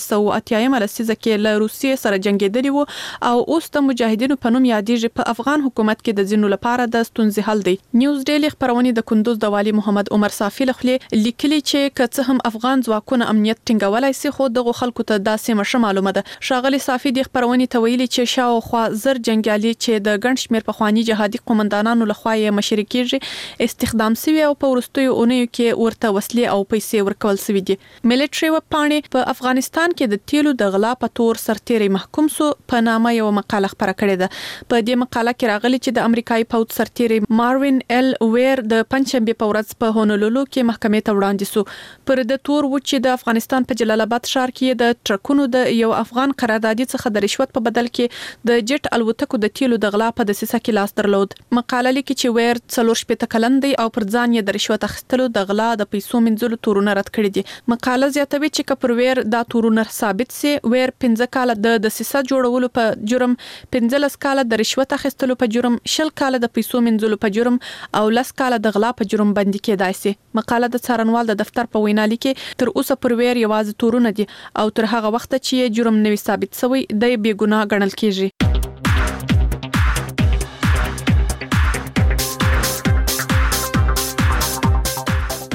1980 لسیزه کې له روسیې سره جنگیدلي وو او اوس د مجاهدینو په نوم یادېږي په افغان حکومت کې د ځینو لپاره د ستونزې حل دی. نیوز ډیلی خبرونه د کندوز د والی محمد عمر صافی لخوا لیکلي چې که څه هم افغان ځواکونه امنیت ټینګولای سي خو دغه خلکو ته داسې مشه معلومه ده. شاغلی صافی د خبرونه ته ویلي چې شاوخوا زر جنگیالي چې د ګڼ شمېر پخوانی جهادي قومندانانو لخوا یې مشري کیږي استخدام شوی او په وروستیو اونیو کې ورته وسلې او پیسې ورکول شوې دي. ملټري وپاڼې په افغانستان کې د تیلو د غلا په تور سرتیری محکوم سو په نامه یو مقاله خبره کړې ده. په دې مقاله کې راغلي چې د امریکایي پوځ سرتیری ماروین ال ویر د پنځشنبه په ورځ په هونولولو کې محکمې ته وړاندې سو. پر د تور و چې د افغانستان په جلال آباد ښار کې د ټرکونو د یو افغان قراردادي څخه د رشوت په بدل کې د جټ الوتکو د تیلو د غلا په دسیسه کې لاس درلود. مقاله لیکي چې ویر 4 کلن دی او پر ځان یې د رشوت اخیستلو د غلا د پیسو منځلو تورونه رد کړی دي. مقاله زیاتوي چې کپر ویر دا تورونه ثابت سي ویر 15 کال د دسیسه جوړولو په جرم، 15 کال د رشوت اخیستلو په جرم، 20 کال د پیسو منځلو په جرم او 10 کال د غلا په جرم باندې کېدای سي. مقاله د څارنوال د دفتر په وینا لیکي تر اوسه پر ویر یوازې تورونه دي او تر هغه وخت چې جرم نوي ثابت شوی د بې ګناه ګڼل کیږي.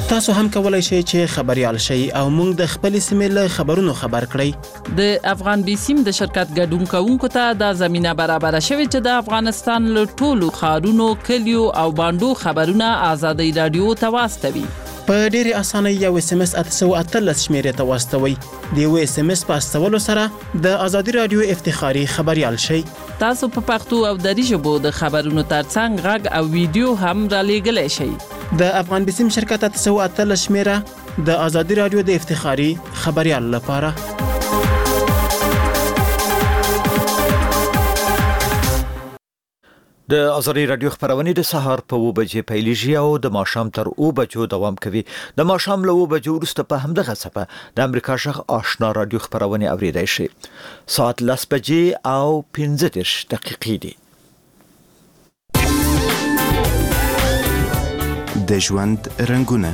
تاسو هم کولای شئ چې خبريال شئ او موږ د خپل سیمې له خبرونو خبر کړئ. د افغان بیسیم د شرکت ګډون کوونکو ته د زمينه برابر شوی چې د افغانستان له ټولو ښارونو، کلیو او باندو خبرونه آزادۍ رادیو ته واستوي. په ډېرې اسانۍ یو SMS 813 شمیرې ته واستوي. د یو SMS په استولو سره د ازادي رادیو افتخاري خبريال شئ. تاسو په پښتو او دری ژبو د خبرونو ترڅنګ غږ او ویډیو هم را لېږلی شئ. د افغان بیسیم شرکت 813 شمیره د ازادي رادیو د افتخاري خبريال لپاره. د ازادي رادیو خبرونه د سهار په 2 بجې پیلېږي او د ماښام تر 2 بجو دوام کوي. د ماښام له 2 بجو وروسته په همدغه صفه د امریکا شغ آشنا رادیو خبرونه اوریدای شي. ساعت 10 بجې او 15 دقیقې دي. د ژوند رنگونه.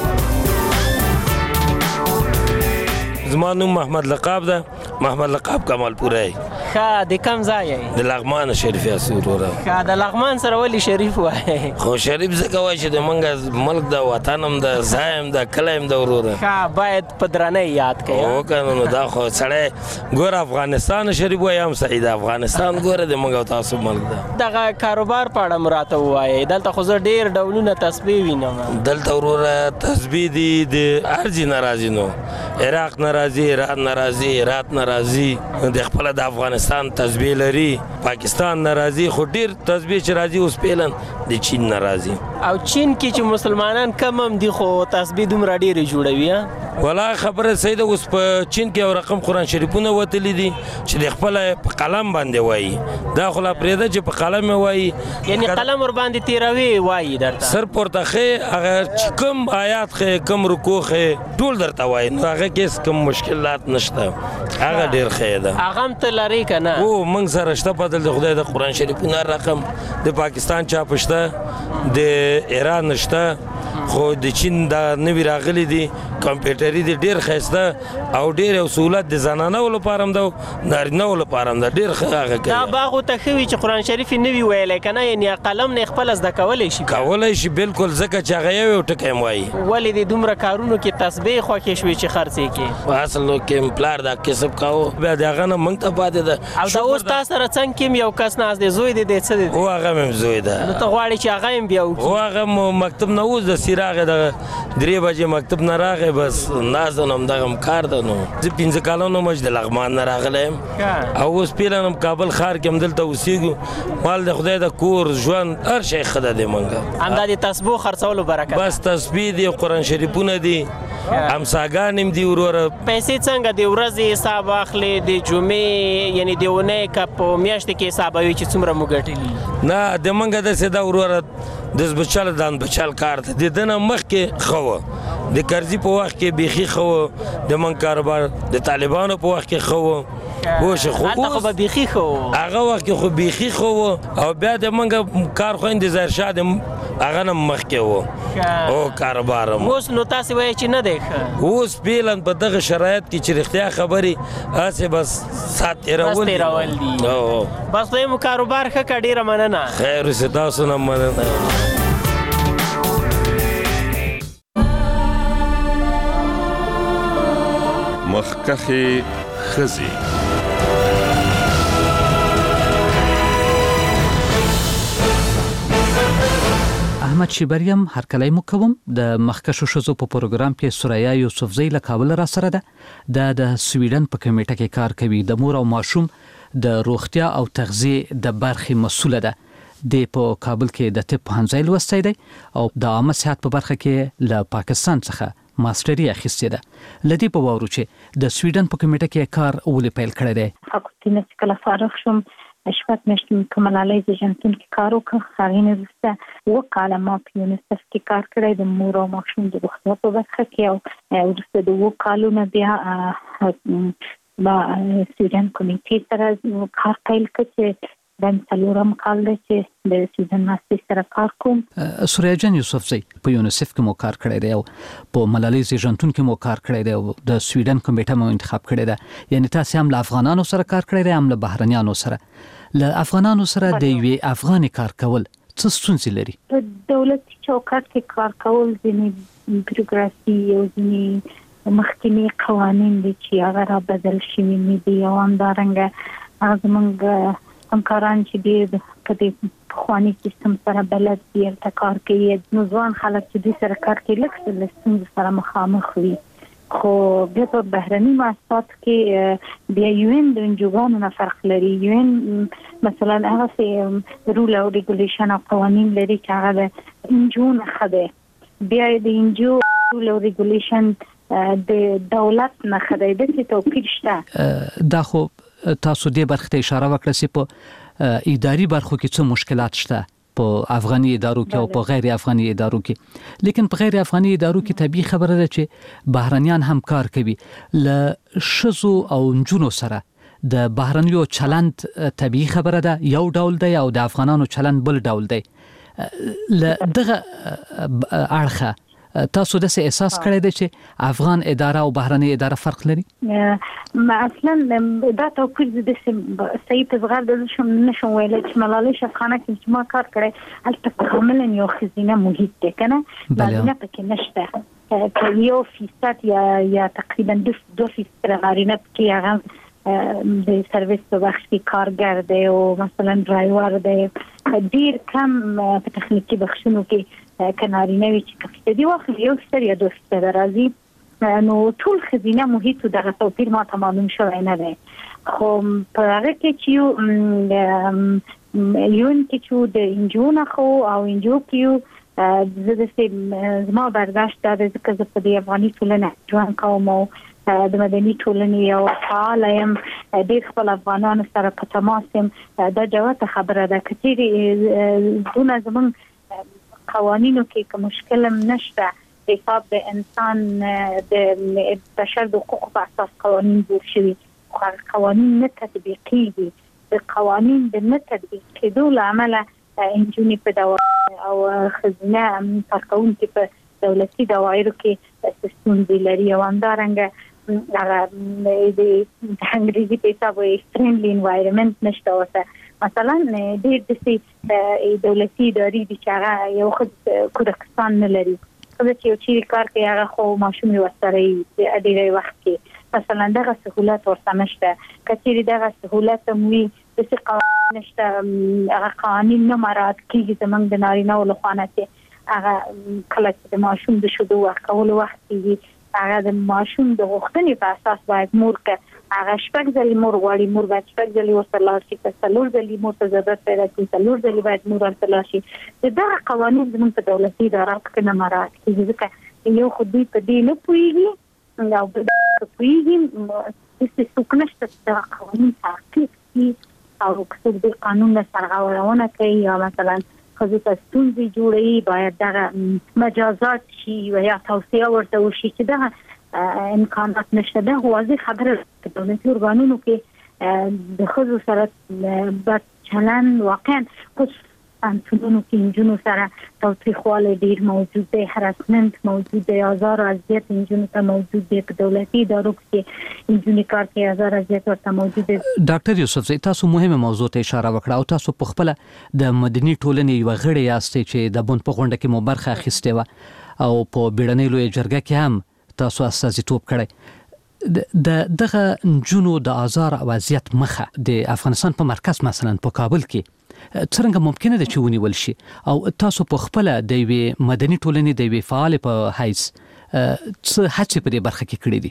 زما نوم محمد لقاب ده، محمد لقاب کمال پوره. خا د کم ځای د لغمان شریف اسور وره. خا د لغمان سره ولی شریف وای. خو شریف زکه وای چې د منګ ملک د وطنم د زایم د کلایم د وروره. خا باید پدرانه یاد کړئ. او کنه دا خو سړی ګور افغانستان شریف وای هم سعید افغانستان ګور د منګ تاسو ملک ده. دغه کاروبار پاړه مراته وای. دلته خو زه ډیر ډولونه تسبیح وینم. دلته وروره تسبیح دي د ارجی ناراضی نو عراق ناراضی، ایران ناراضی، عراق ناراضی، د خپل د افغانستان تسبیح لري، پاکستان ناراضی، خو ډیر تسبیح چې راځي اوس پیلن د چین ناراضی. او چین کې چې مسلمانان کم هم دي خو تسبیح دومره ډیره جوړوي. ولا خبره سید اوس په چین کې یو رقم قران شریفونه وتلی دي چې د خپل په قلم باندې وایي. دا خو لا پرېده چې په قلم وایي، یعنی قلم ور باندې تیروي وایي درته. سر پورته هغه کوم آیات خې کوم رکوع خې ټول درته وایي. نو هغه کې کوم مشکلات نشته. هغه ډیر ښه ده. هغه ته لري کنه. او موږ سره شته بدل د خدای د قران شریفونه رقم د پاکستان چا پښته د ایران نشته، خو د چین د نوی راغلي دي کمپیوټري دي ډیر خسته او ډیر سہولت د زنانه لپاره هم ده نارینه لپاره هم ده ډیر ښه هغه کوي. دا باغ ته خوي چې قران شریف نوی ویلې کنه، یعنی قلم نه خپل زده کولای شي. کولای شي بالکل ځکه چې هغه یو ټکی وایي. ولې د دومره کارونو کې تسبیح خو کې شوي چې خرڅې کې اصل نو کې پلار دا کسب کاوه بیا دغه نه مونږ ته پاتې ده. او دا اوس تاسو سره څنګه کې یو کس ناز دی زوی دی څه دی؟ او هغه مې زوی ده. نو ته غواړي چې هغه هم بیا وکړي. او هغه مکتب نه اوس د سیراغه د 3 بجې مکتب نه راغی، بس نازنم دغه کار ده. نو زه 15 کالونو مج د لغمان نه راغلم او اوس پیلنم کابل ښار کې هم دلته اوسېږو. مال د خدای د کور ژوند هر شی ښه ده د مونږ. همدا د تسبیح خرڅولو برکت. بس تسبیح دی، قران شریفونه دي، امساګان هم دی وروره. پیسې څنګه د ورځې حساب اخلي د جمعې یعنی د ونې کپ میاشتې کې حساب وي چې څومره مو ګټلي؟ نه د منګه د سیدا وروره د بچل دان بچل کار ته د دنه مخ کې خو د قرضې په وخت کې بيخي خو د من کاروبار د طالبانو په وخت کې خو وشه خو هغه به بيخي خو هغه وخت کې خو بيخي خو او بیا د منګه کار خو انتظار شاده هغه نه مخ کې وو او کاروبار اوس نو تاسو وایي چې نه دی اوس پیلن په دغه شرایط کې چې رښتیا خبري اسه بس سات راول دي. بس دوی کاروبار ښه کډیره مننه. خیر سه تاسو نه مننه. مخکخي خزي احمد شیبریم هرکلی مو کوم. د مخکشو شزو په پروګرام کې سوریا یوسفزی له کابل را سره ده. د سویډن په کمیټه کې کار کوي. د مور او ماشوم د روغتیا او تغذیه د برخې مسؤله ده. د په کابل کې د طب پوهنځی لوستی دی او د عامه صحت په برخه کې له پاکستان څخه ماستري اخیستې ده. لدی په وورو چې د سویډن په کمیټه کې کار ولې پیل کړی دی؟ حکومتي نه کله فارغ شوم شپږ میاشتې کوم ملالۍ ژوندون کې کار وکړ. هغه نه وروسته وکاله ما په یونیسف کې کار کړی د مور او ماشوم د روغتیا په برخه کې او وروسته د وکالو بیا با سویډن کمیټې سره کار پیل کړ چې د څلورم کال چې د سویډن ماستر سره کار کوم. سوریا جان یوسفزی په یونیسف کې مو کار کړی دی او په ملالۍ ژوندون کې مو کار کړی دی او د سویډن کمیټه مو انتخاب کړی ده. یعنی تاسو هم له افغانانو سره کار کړی دی هم له بهرنیانو سره. له افغانانو سره د یوې افغاني کار کول څه ستونزې لري؟ په دولتي چوکاټ کې کار کول ځینې بیروکراسي او ځینې مخکنی قوانین دي چې هغه را بدل شوي نه دي او همدارنګه هغه زموږ همکاران چې ډېر په دې پخواني سیستم سره بلد دي ورته کار کوي نو ځوان خلک چې دوی سره کار کوي لږ له ستونزو سره مخامخ وي خو بیا په بهرني مؤسسات کې بیا UN د انجوګانو نه فرق لري UN مثلا هغه سي رول او ریګولیشن او قوانین لري چې هغه د انجو نه خده بیا د انجو رول او ریګولیشن د دولت نه خده د څه توپیر شته دا خو تاسو دې برخه ته اشاره وکړه چې په اداري برخو کې څه مشکلات شته په افغاني ادارو کې او په غیر افغاني ادارو کې لیکن په غیر افغاني ادارو کې طبيعي خبره ده چې بهرنيان هم کار کوي ل شزو او نجونو سره د بهرنیو چلند طبيعي خبره ده یو ډول دی او د افغانانو چلند بل ډول دی ل دغه اړخه تاسو د څه احساس کړی دی چې افغان اداره او بهرنۍ اداره فرق لري؟ اصلا دا توپیر د صحیح په زغر د نشم ویل چې ملالۍ شفخانه کې چې ما کار کړی البته کاملا یو خزینه محیط دی کنه مالونه پکې نشته که یو فیصد یا تقریبا 2% غارینه کې هغه د سرویس په بخش کې کارګر دی او مثلا ډرایور دی ډیر کم په تخنیکی بخشونو کې کنارینه وی چې کفته دی واخلي یو ستر یا 2% راځي نو ټول خزینه محیط دغه توپیر ما تمام شوی نه دی خو په هغه کې چې یون کې د انجو نه خو او انجو کې زه د زما برداشت دا د ځکه په دې افغاني ټولنه ژوند کوم او د مدني ټولنې یو فعال یم ډېر خپل افغانانو سره په تماس یم دا جوته خبره ده چې دونه زموږ قوانینو کې کوم مشکل نشته حساب د انسان د بشر د حقوقو په اساس قوانین جوړ شوي قوانین نه تطبیقیږي د قوانین د نه تطبیق کېدو له امله انجونې په دوا او خزینه کارکوونکي په دولتي دوايرو کې ستونزې لري او همدارنګه هغه د انګریزي په حساب فرندلی انوایرنمنت نشته اوسه مثلا د دې دولتي ادارې د چاغه یو خد کورکستان نه لري خو چې کار کوي هغه خو ماشوم ورسره د ډیری وخت کې مثلا دغه سہولت ورته نشته کچېری دغه سہولت موي د څه قوانین نشته هغه قوانین نه مراعات کیږي زمونږ د نارینه او لخوانه کې هغه کله چې د ماشوم د شودو ورکول وخت کې هغه د ماشوم د غوښتنې په اساس باید مور کې هغه شپږ ځلې مور غواړي مور باید شپږ ځلې ورته لاړ شي که څلور ځلې مور ته ضرورت پیدا کړي څلور ځلې باید مور ورته لاړ شي دغه قوانین زموږ په دولتي ادارو کې نه مراعات کیږي ځکه یو خو دوی په دې نه پوهیږي او په دې پوهیږي چې څوک نشته چې دا قوانین تعقیب کړي او که د قانون سرغړونه کوي یا مثلا خزو ته ستونزې جوړوي باید دغه مجازات شي یا توصیه ورته وشي چې دغه امکانات نشته ده واضح خبره په دولتي ارګانونو کې د خزو سره بد چلند واقعا انسانونو کې انجونو سره توصیخواله ډیر موجود دی هراسمنت موجود دی آزار او اذیت انجونو ته موجود دی په دولتي ادارو کې انجونی کار کې آزار او اذیت ورته موجود دی ډاکټر یوسف زئی تاسو مهمه موضوع ته اشاره وکړه او تاسو په خپل د مدني ټولنې یو غړی یاستئ چې د بون په غونډه کې مو برخه اخیستې و او په بیړنۍ لوی جرګه کې هم تاسو استازیتوب کړی دغه نجونو د آزار او اذیت مخه د افغانستان په مرکز مثلا په کابل کې څنګه ممکنه ده چې ونیول شي او تاسو په خپل د یوې مدني ټولنې د یوې فعال په حیث څه هڅې په دې برخه کې کړې دي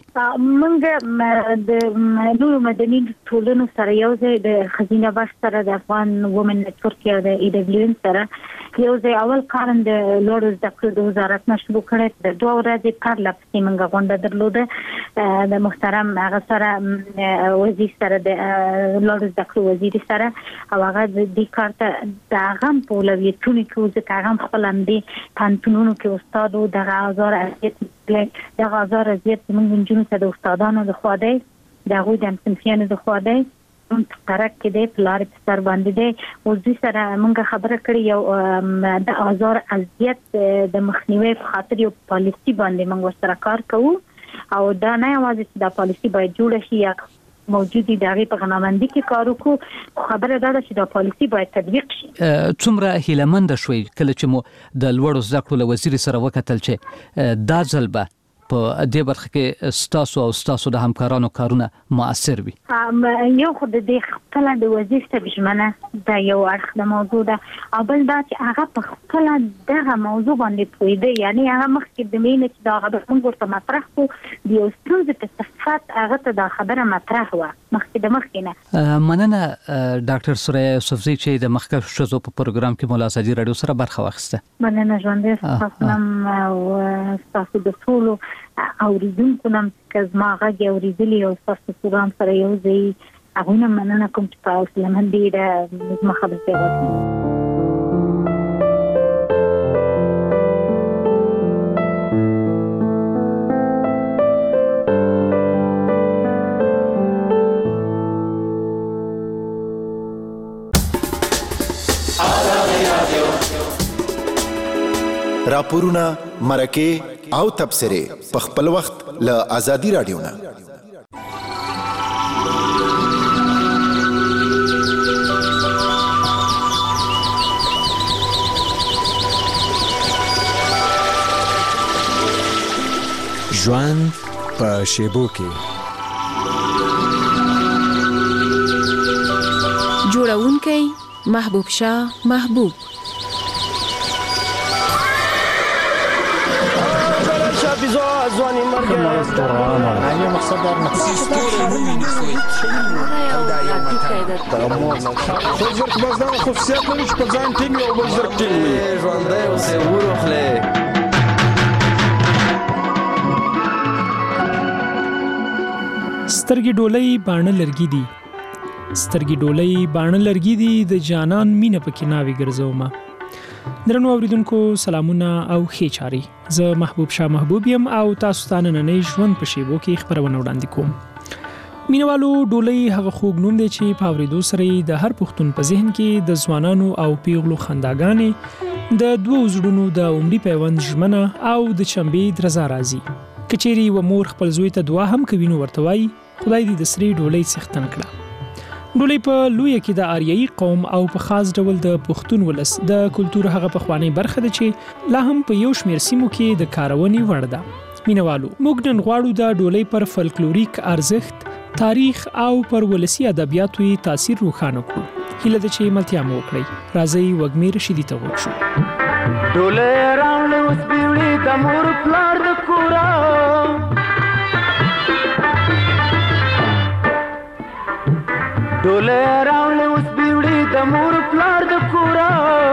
موږ د نورو مدني ټولنو سره یو ځای د خزینه بخش سره د افغان وومن نتورک یا د EWN سره یو ځای اول کارن د لوړو زده کړو د وزارت نه شروع کړی د 2 ورځې کار لپاره موږ غونډه درلوده د محترم هغه سره وزیر سره د لوړو زده کړو وزیر سره او هغه د دې کار ته د هغه په اولویتونو کې چې هغه خپل اندي پانتونونو کې استاد او د آزار اذیت د آزار اذیت موږ جنونو ته د استادانو د خوا دی د هغوی د همصنفیانو د خوا دی ترک کې دی پلار په سر باندې دی او د سره موږ خبره کړې یو د آزار اذیت د مخنیوي په خاطر یو پالیسی باندې موږ سره کار کوو او دا نه یوازې د پالیسی باید جوړ شي یا موجود دي دغه په غنامندي کې کار وکړو خبره دا ده چې دا پالیسي باید تطبیق شي. څومره هیلمند شوي کله چې مو د لوړو زده کړو له وزیر سره وکتل چې دا ځل به په دې برخه کې ستاسو د همکارانو کارونه مؤثر وي؟ یو خو د خپل د وزیر ترجمانه دا یو اړخ د موضوع ده او بل دا چې هغه په خپل دغه موضوع باندې پوهیده، یعنی هغه مخکې د مینې چې دا خبره موږ ورته مطرح کړو د یو ستونزې په صفت هغه ته دا خبره مطرح وه مخکې نه. مننه ډاکټر سوریا یوسفزۍ چې د مخکښ ښځو په پروګرام کې مو له ازادي راډیو سره برخه واخیسته. مننه ژوندی ستاسو او ستاسو د ټولو اوریدونکو نم که زما غږ اوریدلی او ستاسو پروګرام سره یو ځای هغوی نه مننه کوم چې په هوسلهمند ډېره زما خبرې وکړي. راپورونه مرکه او تبصره په خپل وخت له ازادي راډیو نه. ژوند په شیبو کې جوړونکی محبوب شاه محبوب ځواني مرګ یو مقصد در بزرگ بازدار خصوصیت نمیش په ځان ټینګ او بزرگ ټینګ ژوندی اوسې وروخلې. سترګې ډولۍ باڼه لرګي دي، سترګې ډولۍ باڼه لرګي دي، د جانان مینه پکې ناوې ګرځومه. درنو اوریدونکو سلامونه او ښې چاري، زه محبوب شاه محبوب یم او تاسو ته نننۍ ژوند په شیبو کې خبرونه وړاندې کوم. مینوالو ډولۍ هغه خوږ نوم دی چې په اورېدو سره د هر پښتون په ذهن کې د ځوانانو او پیغلو خنداګانې، د دوو زړونو د عمري پیوند ژمنه او د چمبې درزا راځي. که چیرې و مور خپل زوی ته دعا هم کوي نو ورته وایي خدای دې د سرې ډولۍ څښتن کړه. ډولۍ په لویه کې د آریایي قوم او په خاص ډول د پښتون ولس د کلتور هغه پخوانی برخه ده چې لا هم په یو شمېر سیمو کې د کارونې وړ ده. مینوالو موږ نن غواړو د ډولۍ پر فلکلوریک ارزښت، تاریخ او پر ولسی ادبیاتو یې تاثیر روښانه کړو. هیله ده چې ملتیا مو وکړئ. راځئ وږمې رشیدي ته غوږ شو. ډولۍ راوړې اوس بیوړې د مور پلار د کوره، ډولۍ راوړې اوس بیوړې د مور پلار د کوره.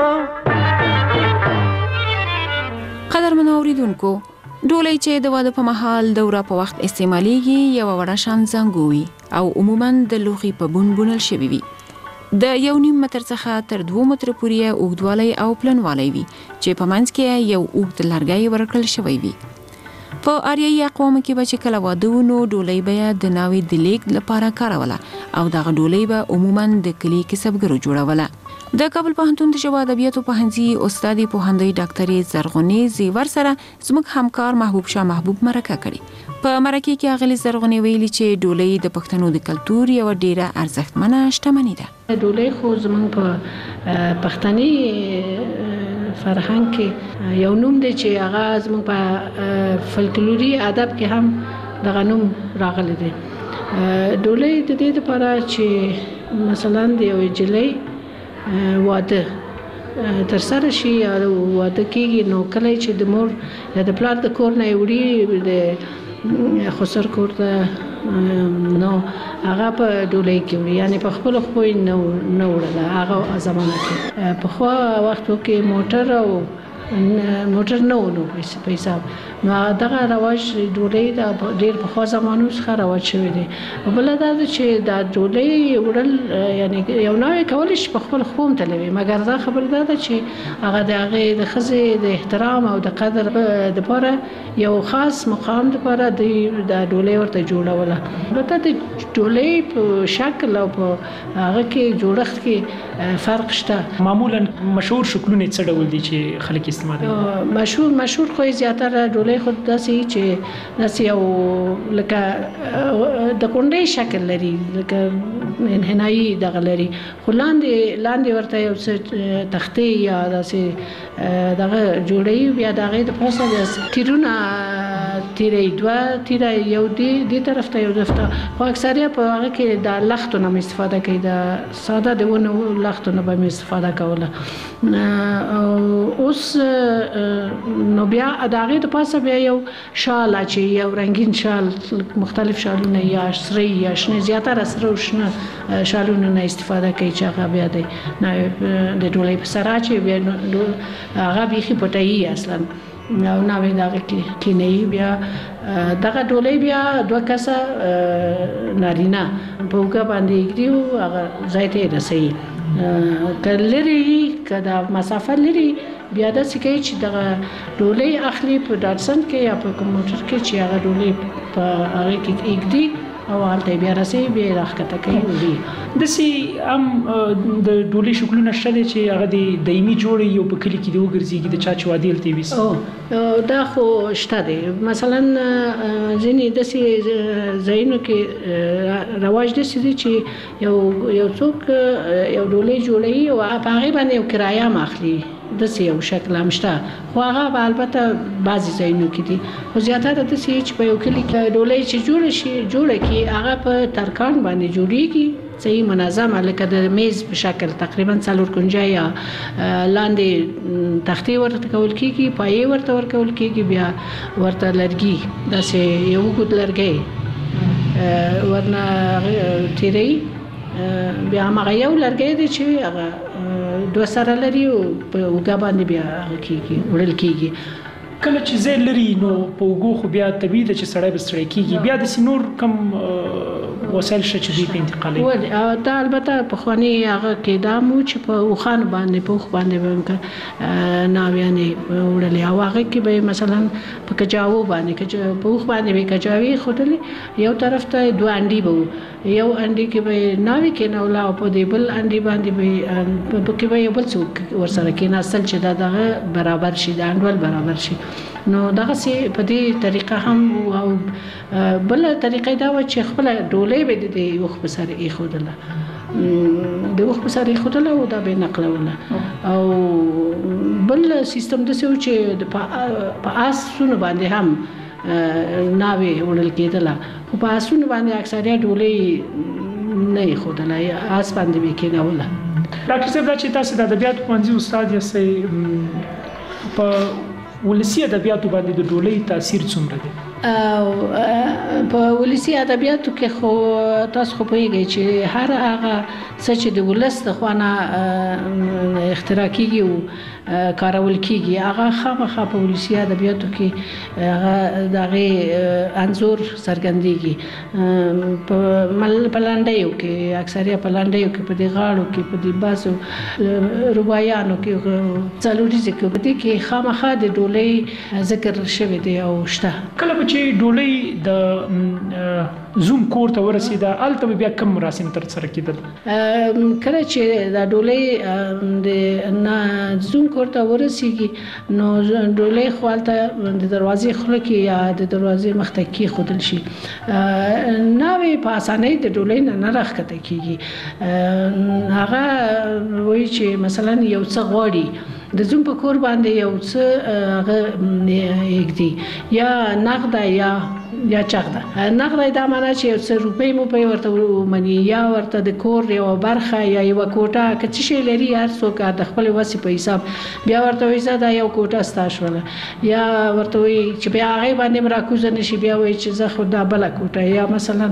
قدرمنو اوریدونکو، ډولۍ چې د واده په مهال د ورا په وخت استعمالیږي یو وړه شان زنګ وي او عموما د لوخي په بون بونل شوی وي. د 1.5 متر څخه تر 2 متر پورې اوږدوالی او پلنوالی وي چې په منځ کې یو اوږد لرګی ورکړل شوی وي. په آریایي اقوامو کې به چې کله واده و نو ډولۍ به د ناوې د لیږد لپاره کاروله او دغه ډولۍ به عموما د کلي کسبګرو جوړوله. د کابل پوهنتون د ژبو ادبیاتو پوهنځي استاد پوهندوی ډاکټرې زرغونې زیور سره زموږ همکار محبوب شاه محبوب مرکه کړې. په مرکه کې اغلی زرغونې ویلي چې ډولۍ د پښتنو د کلتور یو ډیره ارزښتمنه شتمني ده. ډولۍ خو زموږ په پښتني فرهنګ کې یو نوم دی چې هغه زموږ په فلکلوري ادب کې هم دغه نوم راغلی دی. ډولۍ د دې لپاره چې مثلا د یو جلۍ واده تر سره شي یا واده کېږي نو کله چې د مور یا د پلار د کور نه وړي د خسر کور ته نو هغه په ډولۍ کې وړي، یعنی په خپل خو نه وړله. هغه زمانه کې په خو وختو کې موټر نه ونو په حساب نو دغه رواج ډولۍ د ډېر په خو زمانو څخه رواج شوی دی. بل دا چې د ډولۍ وړل یعنی یو نوې کول شي په خپل خوم تلوي، مګر دا خبر ده چې هغه د هغه د خزې د احترام او د قدر د لپاره یو خاص مقام لپاره د ډولۍ ورته جوړوله. البته د ډولۍ په شکل او په هغه کې جوړښت کې فرق شته. معمولا مشهور شکلونه څه ډول دي چې خلک استعمالوي؟ مشهور خو زیاتره ډولۍ خو داسې چې یو لکه د کونډې شکل لري، لکه انحنایي دغه لري، خو لاندې ورته یو څه تختې یا داسې دغه جوړوي، بیا د هغې د پاسه د تیرونه تیری دوه تیره یو دې طرف ته یو طرف ته، خو اکثریه په هغه کې د لختو نه استفاده کوي، د ساده د ونو لختو نه به استفاده کوله. اوس نو بیا د هغې د پاسه بیا یو شال اچوي، یو رنګین شال، مختلف شالونه یا سره یا شنه، زیاتره سره او شنه شالونه نه استفاده کوي چې هغه بیا د ډولۍ په سر اچوي، بیا هغه بیخي پټوي اصلا او ناوې دغه کې کینوي. بیا دغه ډولۍ بیا 2 کسه نارینه په اوږه باندې ږدي او هغه ځای ته یې رسوي. که لرې که د مسافه لرې بیا داسې کوي چې دغه ډولۍ اخلي په ډاټسن کې یا په کوم موټر کې چې هغه ډولۍ په هغې کې ږدي او هلته بیا رسوي، بیا یې راښکته کوي وړي. داسې هم د ډولۍ شکلونه شته دی چې هغه د دایمي جوړې یو په کلي کې د وګرځېږي د چا چې واده هلته یې ویسي؟ دا خو شته دی. مثلا ځینې داسې ځایونو کې رواج داسې دی چې یو څوک یو ډولۍ جوړوي او په هغې باندې یو کرایه هم اخلي، داسې یو شکل هم شته، خو هغه به البته بعضې ځایونو کې دي، خو زیاتره داسې چې په یو کلي کې ډولۍ چې جوړه کړي هغه په ترکان باندې جوړېږي، صحیح منظمه، لکه د میز په شکل تقریبا 4 کنجه یا لاندې تختې ورته کول کېږي، پایې ورته ورکول کېږي، بیا ورته لرګي داسې یو اوږد لرګی ورنه تیروي، بیا هماغه یو لرګی دی چې هغه 2 سره لري او په اوږه باندې بیا هغه کېږي وړل کېږي. کله چې ځای لري نو په اوږو خو بیا طبیعي ده چې سړی به ستړی کېږي، بیا داسې نور کوم وسایل شته چې دوی په انتقالوي؟ دا البته پخواني هغه کېدام و چې په اوښانو باندې په اوښ باندې به ناویانې وړلې، او هغه کې به مثلا په کجاوو باندې په اوښ باندې به کجاوې ایښودلې، یو طرف ته 2 انډي به وو، یو انډي کې به ناوې کېنوله او په دې بل انډي باندې به پکې به یو بل څوک ورسره کېناستل چې دا دغه برابر شي، د انډول برابر شي. نو دغسې په دې طریقه هم او بله طریقه دا وه چې خپله ډولۍ به د اوښ په سر ایښودله، د اوښ په سر ایښودله او دا به یې نقلوله. او بل سیستم داسې و چې په آسونو باندې هم ناوې وړل کېدله، خو په آسونو باندې اکثریت ډولۍ نه ایښودله، آس باندې به یې کېنوله. ډاکټر صاحب دا چې تاسې د ادبیاتو پوهنځي استاد یاستئ، په ولسي ادبیاتو باندې د ډولۍ تاثیر څومره دی؟ په ولسي ادبیاتو کې خو تاسو خو پوهیږئ چې هر هغه څه چې د ولس د خوا نه اختراع کېږي او کارول کېږي هغه خامخا په ولسي ادبیاتو کې هغه د هغې انځور څرګندېږي. په لنډیو کې اکثریه په لنډیو کې په دې غاړو کې په دې بعضو رباعیانو کې څلوریزو کې په دې کې خامخا د ډولۍ ذکر شوی دی او شته. کله به چې ډولۍ د زوم کور ته ورسېده هلته به بیا کوم مراسم ترسره کېدل؟ کله چې دا ډولۍ د زوم کور ته ورسېږي نو ډولۍ خو هلته د دروازې خوله کې یا د دروازې مخ ته کېښودل شي. ناوې په اسانۍ د ډولۍ نه راښکته کېږي. هغه وایي چې مثلا یو څه غواړي د زوم په کور باندې یو څه هغه ایږدي، یا نغده یا چغده. نغده دا معنی چې یو څه روپۍ موپۍ ورته ومني، یا ورته د کور یوه برخه یا یوه کوټه که څه شی لري هر څوک د خپلې وسې په حساب بیا ورته وایي زه دا یو کوټه ستا شوله، یا ورته وایي چې بیا هغې باندې هم راکوزه نه شي، بیا وایي چې زه خو دا بله کوټه، یا مثلا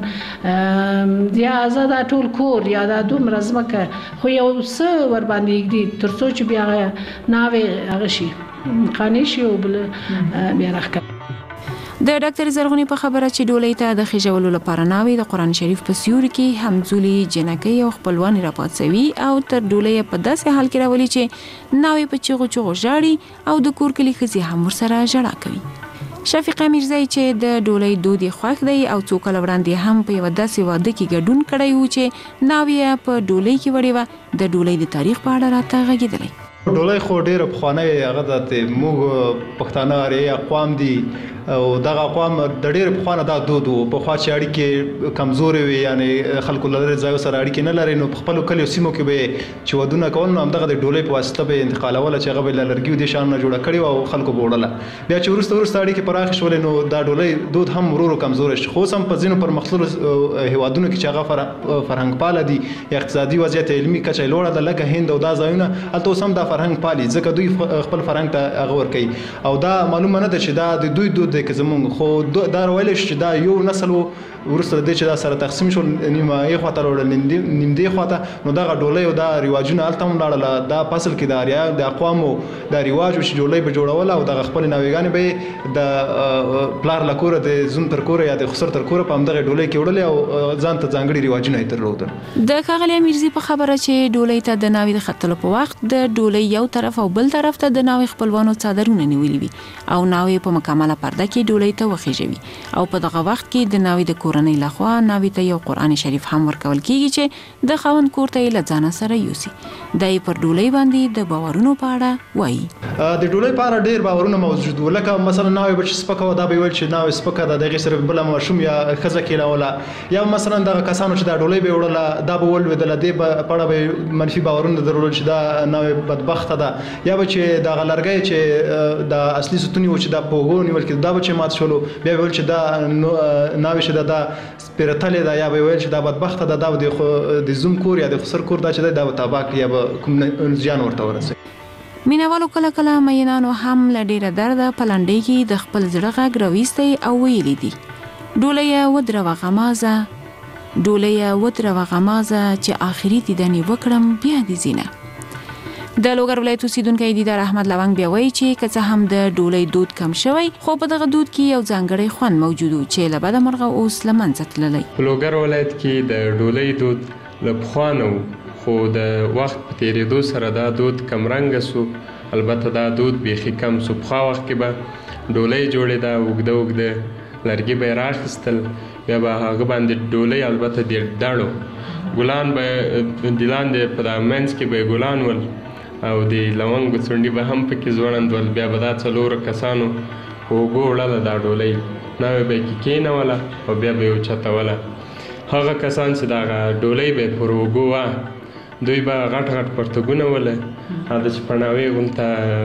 یا زه دا ټول کور یا دا دومره ځمکه، خو یو څه ورباندې ایږدي تر څو چې بیا ناوې هغه شي قانع شي او بل بیا راښکته. د ډاکټر زرغونې په خبره چې ډولۍ ته د خېژولو لپاره ناوې د قرآن شریف په سیوري کې همزولي جنکۍ او خپلوانې راپاڅوي او تر ډولۍ په داسې حال کې راولي چې ناوې په چغو چغو ژاړي او د کور کلي ښځې هم ورسره ژړا کوي. شفیقه میرزی چې د ډولۍ دود یې خوښ دی او څو کاله وړاندې هم په یوه داسې واده کې ګډون کړی و چې ناوې په ډولۍ کې وړې وه، د ډولۍ د تاریخ په اړه راته غږېدلی. ډولۍ خو ډېره پخوانۍ هغه د موږ پښتانه اریایي اقوام دي او دغه اقوام د ډېر پخوانه دا دود وو. پخوا چې اړیکې کمزورې وي یعنې خلکو له لرې ځایو سره اړیکې نه لري نو په خپلو کلیو سیمو کې به چې ودونه کول نو همدغه د ډولۍ په واسطه به انتقالوله چې هغه به له لرګیو دې شیانو نه جوړه کړې وه او خلکو به وړله. بیا چې وروسته اړیکې پراخې شولې نو دا ډولۍ دود هم ورو کمزوری شو. خو اوس هم په ځینو پرمختللو هېوادونو کې چې هغه فرهنګ پاله دي اقتصادي وضعیت علمي کچه یې لوړه ده لکه هند او دا ځایونه هلته اوس هم دا فرهنګ پالي ځکه دوی خپل فرهنګ ته هغه ورکوي او دا معلومه نه ده چې دا د دوی دود دی که زمونږ خو دا ویلی شو چې دا یو نسل و وروسته د دې چې دا سره تقسیم شول نیمه یې خواته راوړل نیم دې خواته نو دغه ډولۍ او دا رواجونه هلته هم لاړله. دا فصل کې د اریایو د اقوامو دا رواج و چې ډولۍ به جوړوله او دغه خپلې ناوېګانې به یې د پلار له کوره د زوم تر کوره یا د خسر تر کوره په همدغه ډولۍ کې وړلې او ځان ته ځانګړي رواجونه یې درلودل. د ښاغلي امیرزي په خبره چې ډولۍ ته د ناوې د ختلو په وخت د ډولۍ یو طرف او بل طرف ته د ناوې خپلوانو څادرونه نیولي وي او ناوې په مکمله پرده کې ډولۍ ته وخیژوي او په دغه وخت کې د ناوې د کورنۍ لخوا ناوې ته یو قرآن شریف هم ورکول کیږي چې د خاوند کور ته یې له ځانه سره یوسي. دا یې پر ډولۍ باندې د باورونو په اړه وایي. د ډولۍ په اړه ډېر باورونه موجود وو لکه مثلا ناوې به چې سپکه وه دا به یې ویل چې ناوې سپکه ده د هغې سره بله ماشوم یا ښځه کېنوله یا مثلا دغه کسانو چې دا ډولۍ به یې وړله دا به ولوېدله دې په اړه به منفي باورونه درلودل چې دا ناوې بدبخته ده یا به چې دغه لرګی چې د اصلي ستون یې و چې دا په اوږو نیول کېده دا به چې مات شولو بیا به ویل چې دا ناوې چې دا سپېرتلې ده یا به ویل چې دا بدبخته ده دا د زوم کور یا د خسر کور دا چې دی دا به تباه کړي یا به کوم زیان ورته ورسوي. مینوالو کله مینانو هم له ډېره درده په لنډۍ کې د خپل زړه غږ راویستی او ویلي دي ډولۍ ودروه غمازه ډولۍ ودروه غمازه چې آخري دیدنې وکړم بیا دې ځینه. د لوګر ولایت اوسیدونکی دیدار احمد لونګ بیا وایي چې که څه هم د ډولۍ دود کم شوی خو په دغه دود کې یو ځانګړی خوند موجود و چې له بده مرغه اوس له منځه تللی. په لوګر ولایت کې د ډولۍ دود له پخوا نه و خو د وخت په تېرېدو سره دا دود کمرنګه سو. البته دا دود بیخي کم سو. پخوا وخت کې به ډولۍ جوړېده اوږده لرګي به یې راخیستل بیا به هغه باندې ډولۍ البته د دړو ګلان به د لاندې په منځ کې به یې ګلان ول او د لونګو څنډې به هم پکې ځوړند ول. بیا به دا څلورو کسانو په اوږو وړله دا ډولۍ ناوې به یې کې کېنوله او بیا به یې اوچتوله. هغه کسان چې دغه ډولۍ به یې پر اوږو وه دوی به غټ پرتګونه وله هغه چې پڼاوې غونته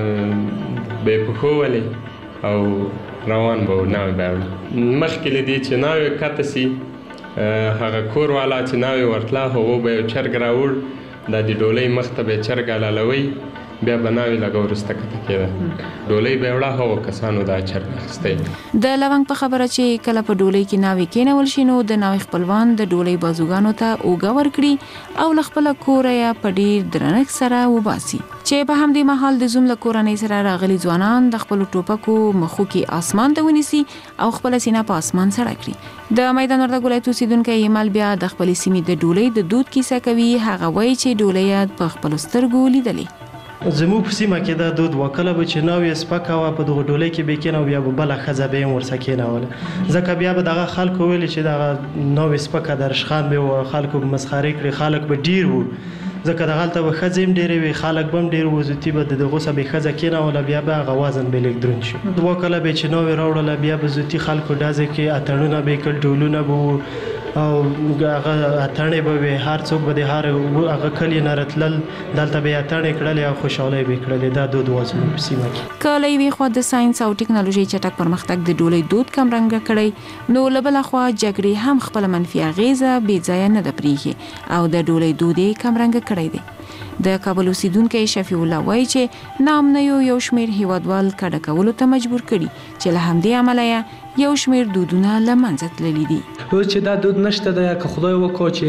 به یې پښو ولې او روان به و ناوې به وړي. مخکې له دې چې ناوې کته سي هغه کور والا چې ناوې ورتله هغو به یو چرګ راوړ دا د ډولۍ مخ ته به یې چرګ حلالوی بیا به ناوې لږه وروسته کته کېده ډولۍ به یې وړه هغو کسانو دا چرګ اخیستی. د لونګ په خبره چې کله په ډولۍ کې ناوې کېنول شي نو د ناوې خپلوان د ډولۍ بازوګانو ته اوږه ورکړي او له خپله کوره یې په ډېر درنښت سره وباسي چې په همدې مهال د زوم له کورنۍ سره راغلي ځوانان د خپلو ټوپکو مخو کې اسمان ته ونیسي او خپله سینه په اسمان سره کړي. د میدان وردګ ولایت اوسیدونکی ایمل بیا د خپلې سیمې د ډولۍ د دود کیسه کوي. هغه وایي چې ډولۍ یې په خپلو سترګو لیدلې. زموږ په سیمه کې دا دود وکړه به چې ناوې سپکه وه په دغه ډولۍ کې به کېنه او بیا به بله ښځه به یې هم ورسه کېنوله ځکه بیا به دغه خلکو ویلې چې دغه ناوې سپکه ده رشخان به وه خلکو به مسخرې کړي خلک به ډېر وو ځکه دغلته به ښځې هم ډېرې وي خلک به هم ډېر وو زوتي به د دغو څه به ښځه کېنوله بیا به هغه وزن به لږ دروند شو. دوه کله به چې ناوې راوړله بیا به زوتي خلکو ډزې کې اتڼونه به یې کړل ډولونه به وو او هغه اتڼې به وي هر څوک به د هر هغه کلي نه راتلل دلته به یې اتڼې کړلې او خوشحالۍ به یې کړلې. دا دود و زموږ په سیمه کې. که له یوې خوا د ساینس او ټکنالوژۍ چټک پرمختګ د ډولۍ دود کمرنګه کړی نو له بله خوا جګړې هم خپله منفي اغېزه بې ځایه نه ده پرېښې او د ډولۍ دود یې کمرنګه کړی دی. د کابل اوسیدونکی شفیع الله وایي چې ناامنیو یو شمېر هیوادوال کډه کولو ته مجبور کړي چې له همدې امله یې یو شمېر دودونه له منځه تللي دي. اوس چې دا دود نشته ده که خدای وکړي چې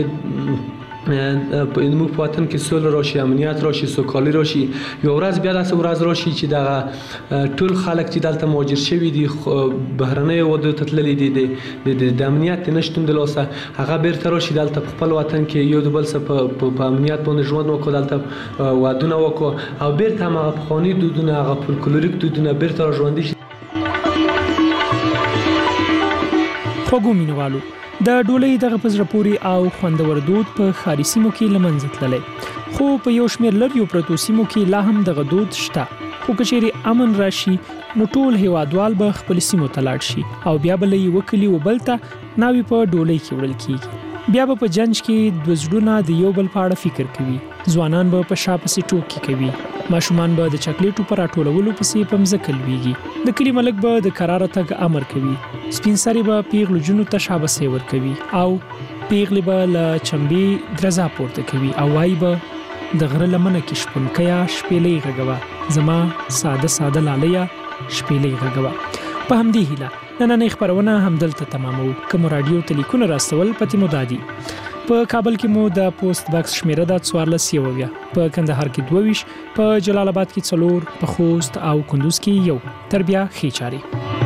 موږ په وطن کې سوله راشي امنیت راشي سوکالي راشي یو ورځ بیا داسې ورځ راشي چې دغه ټول خلک چې دلته مهاجر شوي دي بهرنیو هېوادونو ته تللي دي د امنیت نشتون د لاسه هغه بیرته راشي دلته په خپل وطن کې یو د بل څه په امنیت باندې ژوند وکړو دلته ودونه وکړو او بیرته هم هغه پخواني دودونه هغه فولکلوریک دودونه بیرته راژوندي شي. خوږو مینوالو د ډولۍ دغه پزړپوري او خوندور دود په ښاري سیمو کې لمنځه تللی، خو په یو شمېر لريو پرتو سیمو کې لا هم دغه دود شته. خو که چیرې امن راشي نو ټول هیوادوال به خپل سیمو ته لاړ شي او بیا به له یوه کلي و بل ته ناوې په ډولۍ کې وړل کیږي. بیا به په جنج کې دوه زړونه د یو بل په اړه فکر کوي، ځوانان به په شا پسې ټوکې کوي، ماشومان به د چاکلیټو په راټولولو پسې په مځکه لویږي، د کلي ملک به د قراره تګ امر کوي، سپین سرې به پیغلو جنو ته شاباسي ورکوي او پیغلې به له چمبې درزا پورته کوي او وایي به د غره لمنه کې شپونکیا شپېلۍ غږوه، زما ساده ساده لالیا شپېلۍ غږوه. په همدې هیله نننۍ خپرونه همدلته تمامو. که مو راډیو ته لیکونه راستول پته مو دادي. په کابل کې مو د پوسټ باکس شمیره د 14 په کندهار کې 22، په جلال آباد کې 4، په خوست او کندوز کې 1. تر بیا ښې چارې.